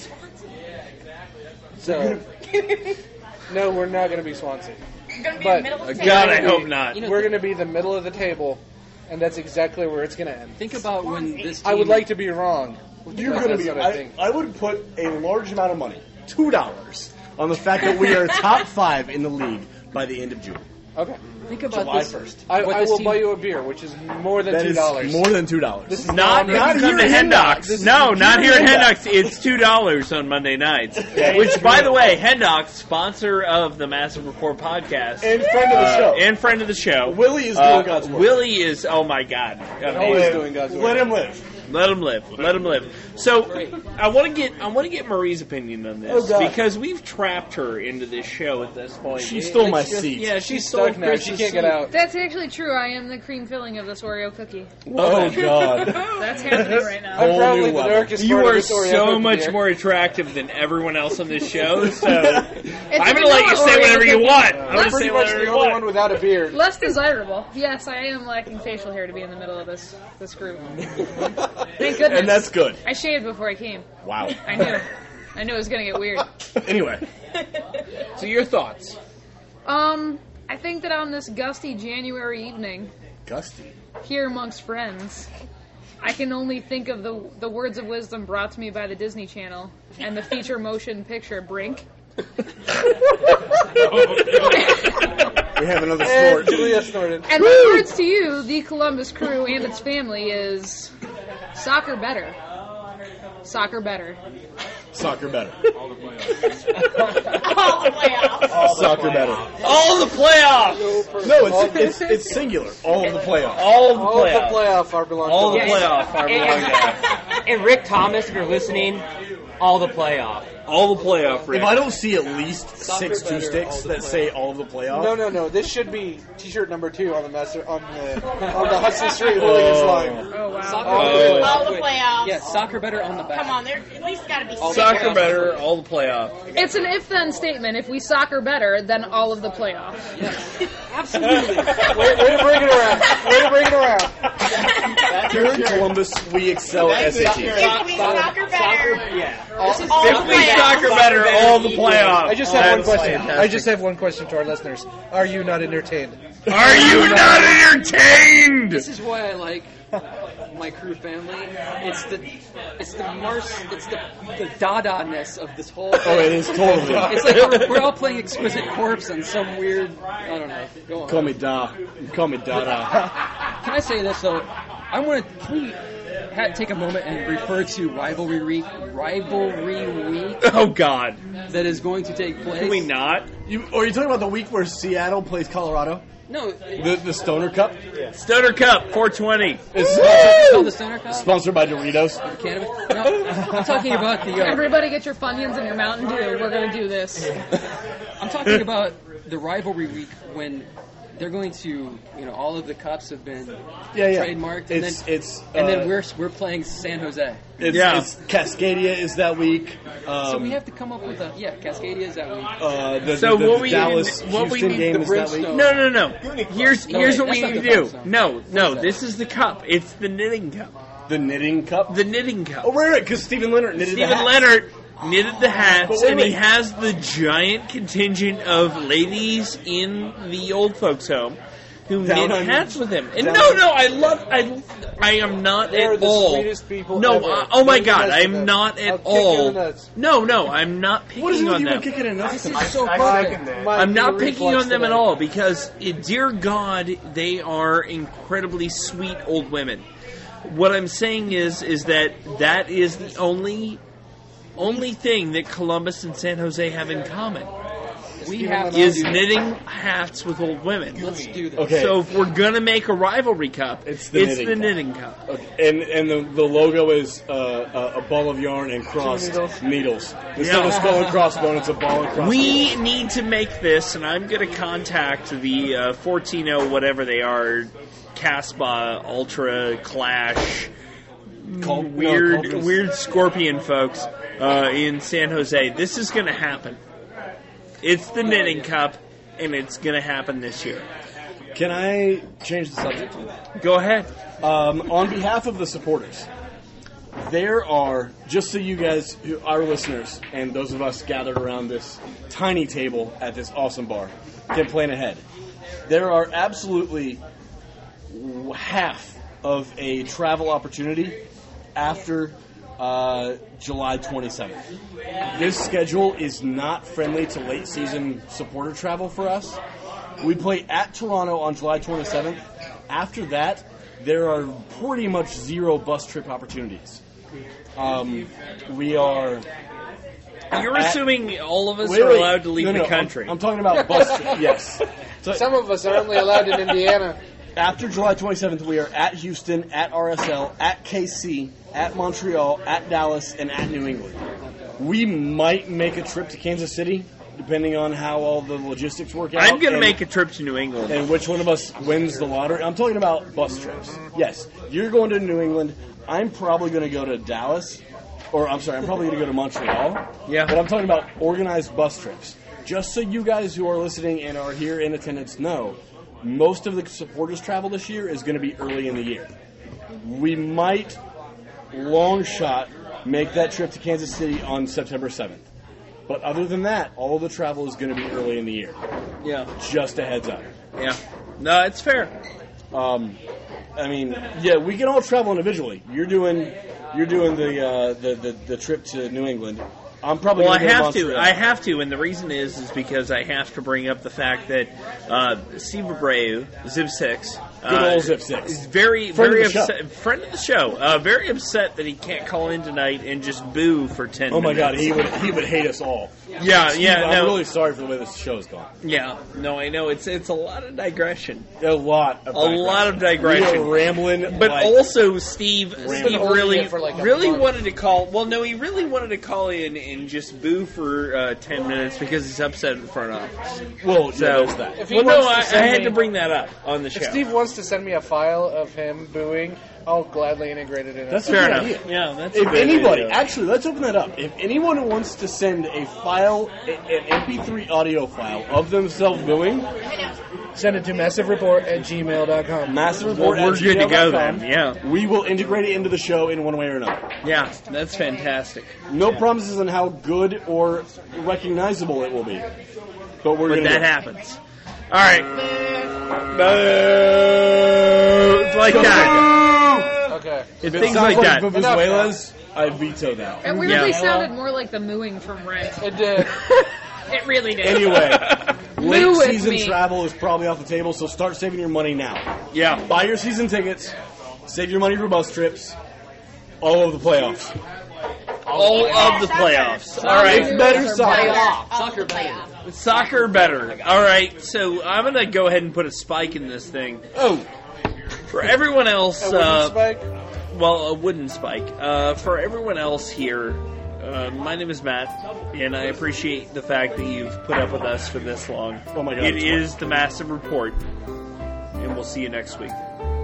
So, no, we're not going to be Swansea. Going to be the middle of the table. God, I hope not. We're going to be the middle of the table, and that's exactly where it's going to end. Think about when this team... I would like to be wrong. You're going to be... I would put a large amount of money, $2, on the fact that we are top 5 in the league by the end of June. Okay. Think about July this. 1st. I will buy you a beer, which is more than $2. More than $2. This is Not if you come to Hen Docs. No, not here at Hen Docs. It's $2 on Monday nights. Which, by the way, Hen Docs, sponsor of the Massive Report podcast. And friend of the show. And friend of the show. Willie is doing God's work. Willie is, oh my God. Always doing God's work. Let him live. Let him live. Let him live. So, I want to get Marie's opinion on this, Oh, God. because we've trapped her into this show at this point. She stole my It's just- seat. Yeah, She's stuck now. She can't get out. That's actually true. I am the cream filling of this Oreo cookie. Oh, God. That's happening right now. I'm Whole probably new the level. darkest You part of are this Oreo so cookie much here. more attractive than everyone else on this show, so It's I'm a going to let you vanilla say Oreo whatever you cookie. want. I'm I'm going to pretty say much whatever the you only want. one without a beard. Less desirable. Yes, I am lacking facial hair to be in the middle of this group. Thank goodness. And that's good. I shaved before I came. Wow. I knew it was going to get weird. Anyway. So your thoughts? I think that on this gusty January evening, Gusty. here amongst friends, I can only think of the words of wisdom brought to me by the Disney Channel and the feature motion picture Brink. It's We have another And snort. Julia snorted. And my words to you, the Columbus Crew and its family, is soccer better. Soccer better. Soccer better. All the playoffs. Soccer better. All the playoffs. No, it's singular. All of the playoffs. All of the All of playoffs. the playoff are belong All to the us. playoff are belong to us. And Rick Thomas, if you're listening, all the playoff. All the playoff. Rick. If I don't see at least Soccer 6 better, two-sticks all the that playoff. say all of the playoffs. No. This should be T-shirt number 2 on the on the Hudson Street Hooligans line. Oh, wow. Soccer Oh. All the playoffs. Yeah, soccer better on the back. Come on, there at least got to be Soccer better. All the playoff. It's an if-then statement. If we soccer better, then all of the playoffs. Absolutely. Way to bring it around. Here in Columbus, we excel at SAT. If we soccer better, Yeah. all If the we playoffs. soccer better, all the playoffs. I just have one That's question. fantastic. I just have one question to our listeners. Are you not entertained? Are you not entertained? This is why I like my crew family. It's the Dada-ness of this whole thing. Oh, it is totally. It's like we're all playing Exquisite Corpse on some weird, I don't know. Go on. Call me Dada. Can I say this though? Can we take a moment and refer to Rivalry Week Oh God. that is going to take place? Can we not? Are you talking about the week where Seattle plays Colorado? No, The Stoner Cup? Stoner Cup 420. it's called the Stoner Cup. Sponsored by Doritos. Cannabis. No, I'm talking about the. Everybody get your Funyuns and your Mountain Dew. We're going to do this. I'm talking about the Rivalry Week when they're going to, all of the cups have been trademarked, and then we're playing San Jose. It's Cascadia is that week. So we have to come up with Cascadia is that week. The Dallas Houston game is that week. No. Here's what we that's need not to the do. Brimstone. No. This is the cup. It's the knitting cup. The Knitting Cup? The knitting cup. Oh, right, because Stephen Leonard knitted the Stephen hats. Leonard knitted the hats, But wait, and he wait. has the giant contingent of ladies in the old folks' home who Down knit on- hats with him. And down no, on- I am not They're at the all. sweetest people No, ever. oh my They're God, the best of I'm them. not I'll at kick you in all. the nuts. No, I'm not What is picking it with on you them. and kicking in nuts? This is so I perfect. second that. Might I'm be a not picking reflex on them at today. all because, dear God, they are incredibly sweet old women. What I'm saying is that is the only thing that Columbus and San Jose have in common We have to is do this. knitting hats with old women. Let's do this. Okay. So if we're gonna make a rivalry cup, It's the knitting knitting cup. Okay. And the logo is a ball of yarn and crossed needles. Instead of a skull and crossbone, it's a ball and crossbone. We need to make this, and I'm going to contact the Fortino, whatever they are, Casbah, Ultra, Clash, weird Scorpion folks in San Jose. This is going to happen. It's the knitting cup, and it's going to happen this year. Can I change the subject? Go ahead. On behalf of the supporters, there are, just so you guys, our listeners, and those of us gathered around this tiny table at this awesome bar, can plan ahead. There are absolutely half of a travel opportunity after July 27th. This schedule is not friendly to late season supporter travel for us. We play at Toronto on July 27th. After that, there are pretty much zero bus trip opportunities. We are... You're assuming all of us Wait, are wait. allowed to leave No, the country. I'm talking about bus trip, yes. So Some of us are only allowed in Indiana. after July 27th, we are at Houston, at RSL, at KC, at Montreal, at Dallas, and at New England. We might make a trip to Kansas City, depending on how all the logistics work out. I'm going to and- make a trip to New England. And which one of us wins the lottery? I'm talking about bus trips. Yes, you're going to New England. I'm probably going to go to Dallas. Or, I'm sorry, I'm probably going to go to Montreal. Yeah. But I'm talking about organized bus trips. Just so you guys who are listening and are here in attendance know, most of the supporters travel this year is going to be early in the year. We might, long shot, make that trip to Kansas City on September 7th. But other than that, all of the travel is going to be early in the year. Yeah. Just a heads up. Yeah. No, it's fair. I mean, yeah, we can all travel individually. You're doing the trip to New England. I'm probably Well, I gonna go have to. Montreal. I have to, and the reason is because I have to bring up the fact that Steve Abreu, Zip Six, Good old Zip Six. is very, Friend very of the upset. Friend of the show. Very upset that he can't call in tonight and just boo for 10 Oh my minutes. God, he would hate us all. Yeah, Steve, yeah. I'm No, really sorry for the way this show's gone. yeah. No, I know it's a lot of digression. A lot of digression. We are rambling, But like, also, Steve holding really, it for like a really month. wanted to call. Well, no, he really wanted to call in and just boo for 10 minutes because he's upset at the front office. well, So, yeah, there's that. If he well, no, wants to I send had me- to bring that up on the show. If Steve wants to send me a file of him booing, I'll gladly integrate it in. That's Fair a good enough. idea. Yeah, that's a If great anybody, idea. actually, let's open that up. If anyone wants to send a file, an MP3 audio file of themselves booing, Send it to massivereport@gmail.com. massive Well, report. we're good to go then. Yeah, We will integrate it into the show in one way or another. yeah, that's fantastic. No promises on how good or recognizable it will be, but we're But gonna that do it. happens. All right. It's like that. Okay. It's If it things sounds like that. Vuvuzelas, I veto that. It weirdly Yeah. sounded more like the mooing from Rent. It did. It really did. Anyway, Moo late with season me. travel is probably off the table, so start saving your money now. Yeah. Buy your season tickets, save your money for bus trips, all of the playoffs. All of the playoffs. All right. It's better soccer. Soccer better. Soccer better. All right. So I'm going to go ahead and put a spike in this thing. Oh, For everyone else, A wooden spike? well, a wooden spike. For everyone else here, my name is Matt, and I appreciate the fact that you've put up with us for this long. Oh my God, It it's is the Massive Report, and we'll see you next week.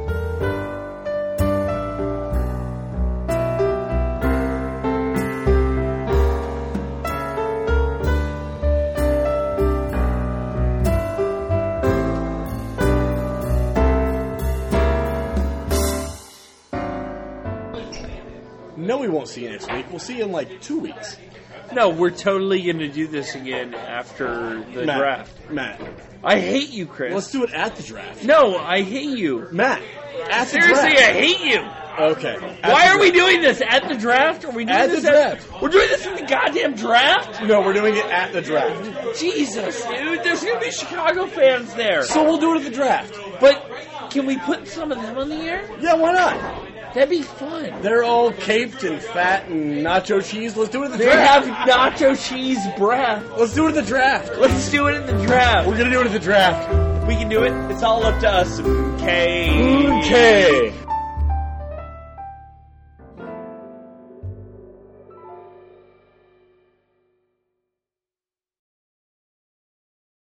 no, we won't see you next week. We'll see you in like 2 weeks. No, we're totally going to do this again after the Matt, draft. Matt, I hate you, Chris. let's do it at the draft. No, I hate you. Matt, at the Seriously, draft. I hate you. Okay. At Why the are we draft. doing this at the draft? Are we doing At this the draft. We're doing this in the goddamn draft? No, we're doing it at the draft. Jesus, dude. There's going to be Chicago fans there. So we'll do it at the draft. But can we put some of them on the air? Yeah, why not? That'd be fun. They're all caped and fat and nacho cheese. Let's do it at the They draft. have nacho cheese breath. Let's do it at the draft. Let's do it in the draft. We're gonna do it at the draft. We can do it. It's all up to us. Okay. Okay.